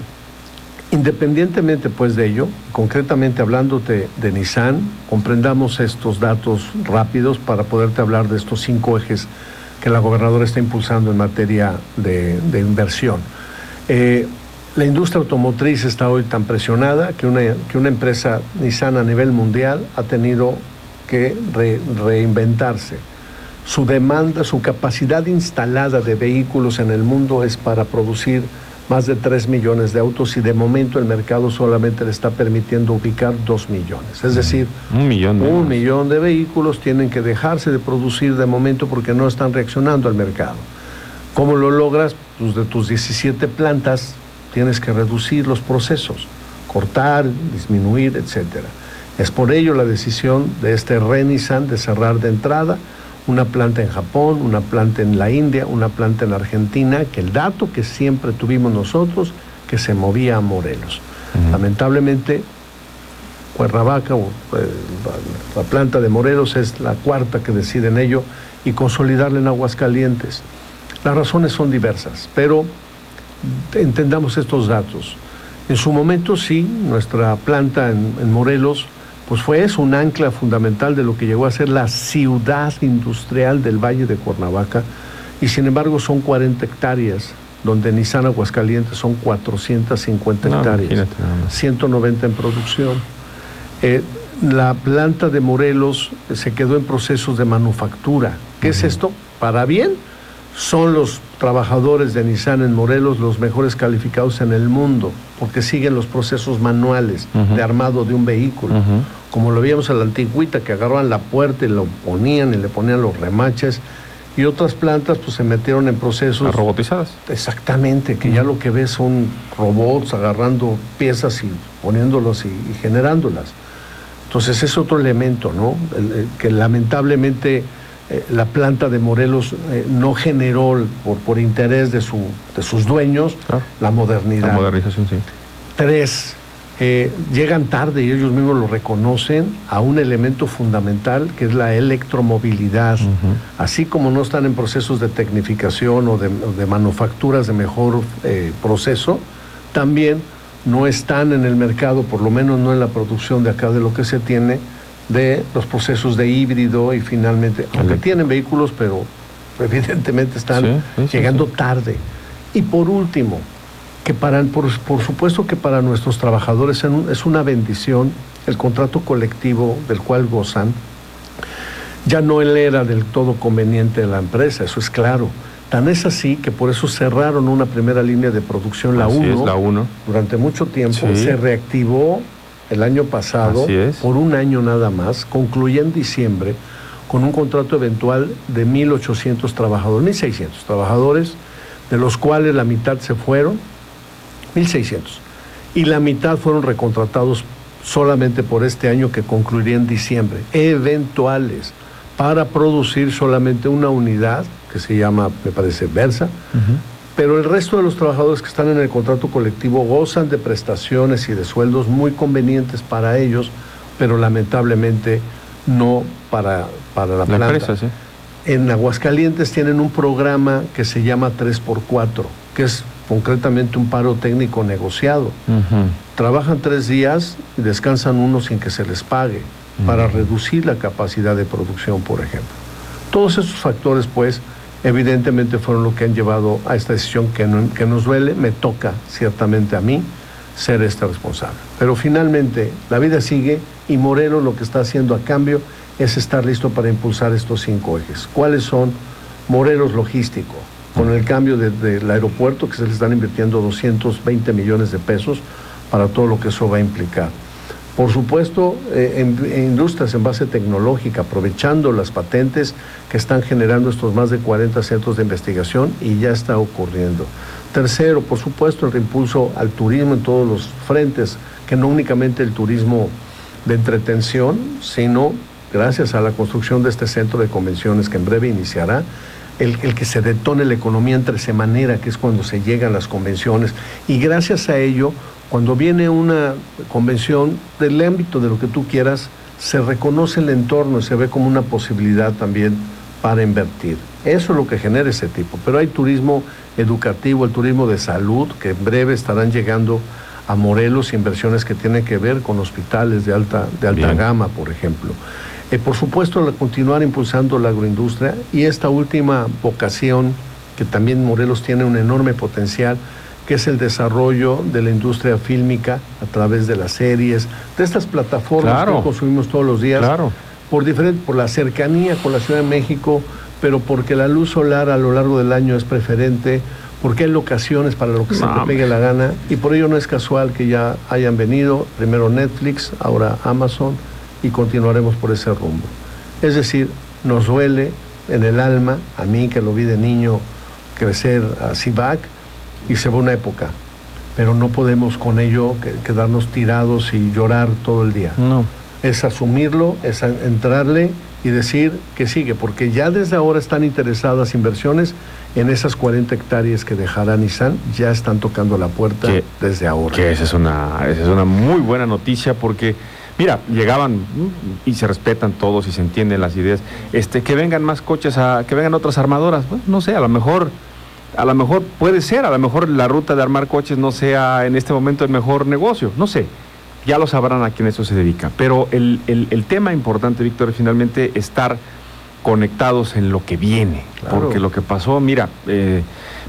independientemente pues de ello, concretamente hablándote de Nissan, comprendamos estos datos rápidos para poderte hablar de estos cinco ejes que la gobernadora está impulsando en materia de, de inversión. Eh, La industria automotriz está hoy tan presionada que una, que una empresa Nissan a nivel mundial ha tenido que re, reinventarse. Su demanda, su capacidad instalada de vehículos en el mundo es para producir más de tres millones de autos, y de momento el mercado solamente le está permitiendo ubicar dos millones. Es decir, un millón de, un millón de vehículos tienen que dejarse de producir de momento porque no están reaccionando al mercado. ¿Cómo lo logras? Pues de tus diecisiete plantas tienes que reducir los procesos, cortar, disminuir, etcétera. Es por ello la decisión de este Re-Nissan de cerrar de entrada una planta en Japón, una planta en la India, una planta en Argentina, que el dato que siempre tuvimos nosotros, que se movía a Morelos. Uh-huh. Lamentablemente, Cuernavaca, o, eh, la planta de Morelos, es la cuarta que decide en ello, y consolidarla en Aguascalientes. Las razones son diversas, pero entendamos estos datos. En su momento, sí, nuestra planta en, en Morelos, pues fue eso, un ancla fundamental de lo que llegó a ser la ciudad industrial del Valle de Cuernavaca, y sin embargo son cuarenta hectáreas, donde Nissan Aguascalientes son cuatrocientas cincuenta no, hectáreas, ciento noventa en producción. Eh, la planta de Morelos se quedó en procesos de manufactura. ¿Qué uh-huh. es esto? Para bien, son los trabajadores de Nissan en Morelos los mejores calificados en el mundo, porque siguen los procesos manuales uh-huh. de armado de un vehículo, uh-huh. como lo veíamos a la antigüita, que agarraban la puerta y lo ponían y le ponían los remaches, y otras plantas pues se metieron en procesos... ¿Las robotizadas? Exactamente, que ya lo que ves son robots agarrando piezas y poniéndolas y, y generándolas. Entonces es otro elemento, ¿no? El, el, que lamentablemente eh, la planta de Morelos eh, no generó por, por interés de, su, de sus dueños claro. la modernidad. La modernización, sí. Tres, eh, llegan tarde y ellos mismos lo reconocen a un elemento fundamental que es la electromovilidad. Uh-huh. Así como no están en procesos de tecnificación o de, de manufacturas de mejor eh, proceso, también no están en el mercado, por lo menos no en la producción de acá de lo que se tiene, de los procesos de híbrido y finalmente, aunque tienen vehículos, pero evidentemente están sí, sí, llegando sí, sí. tarde. Y por último, que para, por, por supuesto que para nuestros trabajadores es una bendición el contrato colectivo del cual gozan. Ya no él era del todo conveniente de la empresa, eso es claro. Tan es así que por eso cerraron una primera línea de producción, la uno, durante mucho tiempo. Sí. Se reactivó el año pasado por un año nada más, concluye en diciembre con un contrato eventual de mil ochocientos trabajadores, mil seiscientos trabajadores, de los cuales la mitad se fueron, mil seiscientos, y la mitad fueron recontratados solamente por este año que concluiría en diciembre, eventuales, para producir solamente una unidad que se llama, me parece, Versa, uh-huh. pero el resto de los trabajadores que están en el contrato colectivo gozan de prestaciones y de sueldos muy convenientes para ellos, pero lamentablemente no para, para la, la planta. Empresa, ¿sí? En Aguascalientes tienen un programa que se llama tres por cuatro, que es concretamente un paro técnico negociado. Uh-huh. Trabajan tres días y descansan uno sin que se les pague, uh-huh. para reducir la capacidad de producción, por ejemplo. Todos esos factores, pues, evidentemente fueron lo que han llevado a esta decisión que, no, que nos duele. Me toca, ciertamente a mí, ser este responsable. Pero finalmente, la vida sigue y Morelos lo que está haciendo a cambio es estar listo para impulsar estos cinco ejes. ¿Cuáles son? Morelos Logístico, con el cambio del de, de aeropuerto, que se le están invirtiendo doscientos veinte millones de pesos para todo lo que eso va a implicar. Por supuesto, eh, en, en industrias en base tecnológica, aprovechando las patentes que están generando estos más de cuarenta centros de investigación y ya está ocurriendo. Tercero, por supuesto, el reimpulso al turismo en todos los frentes, que no únicamente el turismo de entretención, sino gracias a la construcción de este centro de convenciones que en breve iniciará, el, el que se detone la economía entre semanera, que es cuando se llegan las convenciones, y gracias a ello, cuando viene una convención del ámbito de lo que tú quieras, se reconoce el entorno y se ve como una posibilidad también para invertir. Eso es lo que genera ese tipo. Pero hay turismo educativo, el turismo de salud, que en breve estarán llegando a Morelos, inversiones que tienen que ver con hospitales de alta, de alta gama, por ejemplo. Eh, por supuesto, continuar impulsando la agroindustria y esta última vocación, que también Morelos tiene un enorme potencial, que es el desarrollo de la industria fílmica a través de las series, de estas plataformas claro. que consumimos todos los días, claro. por, diferente, por la cercanía con la Ciudad de México, pero porque la luz solar a lo largo del año es preferente, porque hay locaciones para lo que no, se te pegue la gana, y por ello no es casual que ya hayan venido, primero Netflix, ahora Amazon, y continuaremos por ese rumbo. Es decir, nos duele en el alma, a mí que lo vi de niño crecer a Cibac, y se va una época, pero no podemos con ello quedarnos tirados y llorar todo el día. No. Es asumirlo, es entrarle y decir que sigue, porque ya desde ahora están interesadas inversiones en esas cuarenta hectáreas que dejará Nissan, ya están tocando la puerta que, desde ahora. Que esa es una, esa es una muy buena noticia, porque mira, llegaban y se respetan todos y se entienden las ideas, este, que vengan más coches, a, que vengan otras armadoras, bueno, no sé, a lo mejor A lo mejor puede ser, a lo mejor la ruta de armar coches no sea en este momento el mejor negocio, no sé, ya lo sabrán a quién eso se dedica. Pero el, el, el tema importante, Víctor, es finalmente estar conectados en lo que viene, claro. porque lo que pasó, mira, eh,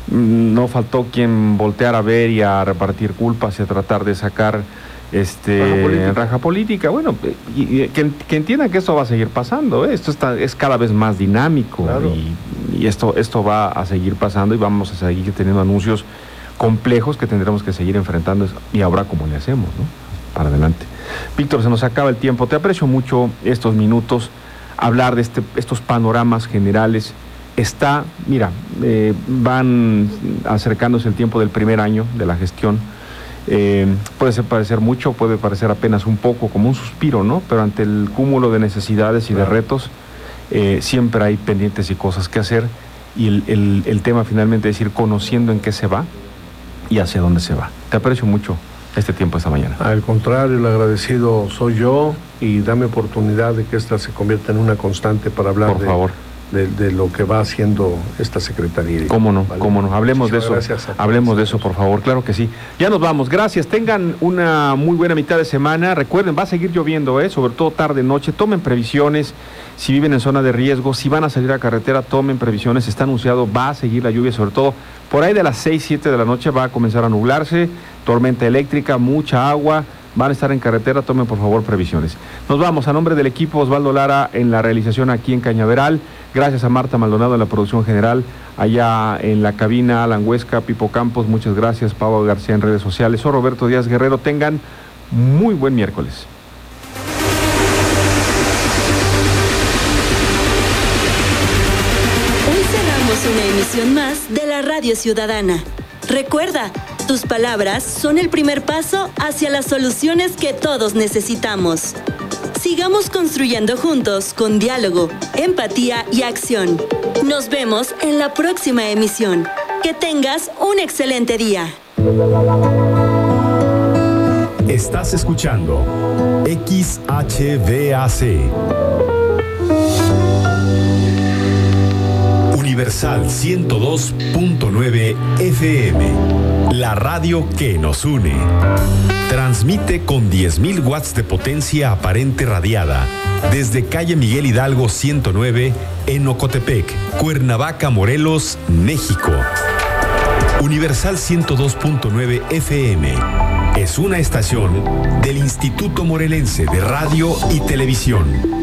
no faltó quien volteara a ver y a repartir culpas y a tratar de sacar este raja política, raja política. Bueno, y, y, que, que entiendan que esto va a seguir pasando, ¿eh? Esto está, es cada vez más dinámico, claro. y, y esto, esto va a seguir pasando y vamos a seguir teniendo anuncios complejos que tendremos que seguir enfrentando, y ahora cómo le hacemos, ¿no? Para adelante. Víctor, se nos acaba el tiempo, te aprecio mucho estos minutos, hablar de este, estos panoramas generales. está, mira, eh, van acercándose el tiempo del primer año de la gestión. Eh, puede ser parecer mucho, puede parecer apenas un poco, como un suspiro, ¿no? Pero ante el cúmulo de necesidades y de retos, eh, siempre hay pendientes y cosas que hacer, y el, el, el tema finalmente es ir conociendo en qué se va y hacia dónde se va. Te aprecio mucho este tiempo esta mañana. Al contrario, el agradecido soy yo, y dame oportunidad de que esta se convierta en una constante para hablar Por de, favor. De, de lo que va haciendo esta secretaría. Cómo no, ¿vale? cómo no, hablemos Muchísimas de eso, gracias a hablemos de eso, por favor, claro que sí. Ya nos vamos, gracias, tengan una muy buena mitad de semana. Recuerden, va a seguir lloviendo, ¿eh? Sobre todo tarde, noche, tomen previsiones. Si viven en zona de riesgo, si van a salir a carretera, tomen previsiones. Está anunciado, va a seguir la lluvia, sobre todo por ahí de las seis, siete de la noche va a comenzar a nublarse, tormenta eléctrica, mucha agua. Van a estar en carretera, tomen por favor previsiones. Nos vamos, a nombre del equipo Osvaldo Lara en la realización aquí en Cañaveral, gracias a Marta Maldonado en la producción general, allá en la cabina Alan Huesca, Pipo Campos, muchas gracias, Pablo García en redes sociales, soy Roberto Díaz Guerrero, tengan muy buen miércoles. Hoy cerramos una emisión más de la Radio Ciudadana. Recuerda, tus palabras son el primer paso hacia las soluciones que todos necesitamos. Sigamos construyendo juntos con diálogo, empatía y acción. Nos vemos en la próxima emisión. Que tengas un excelente día. Estás escuchando X H V A C. Universal ciento dos punto nueve F M, la radio que nos une. Transmite con diez mil watts de potencia aparente radiada desde calle Miguel Hidalgo ciento nueve en Ocotepec, Cuernavaca, Morelos, México. Universal ciento dos punto nueve F M es una estación del Instituto Morelense de Radio y Televisión.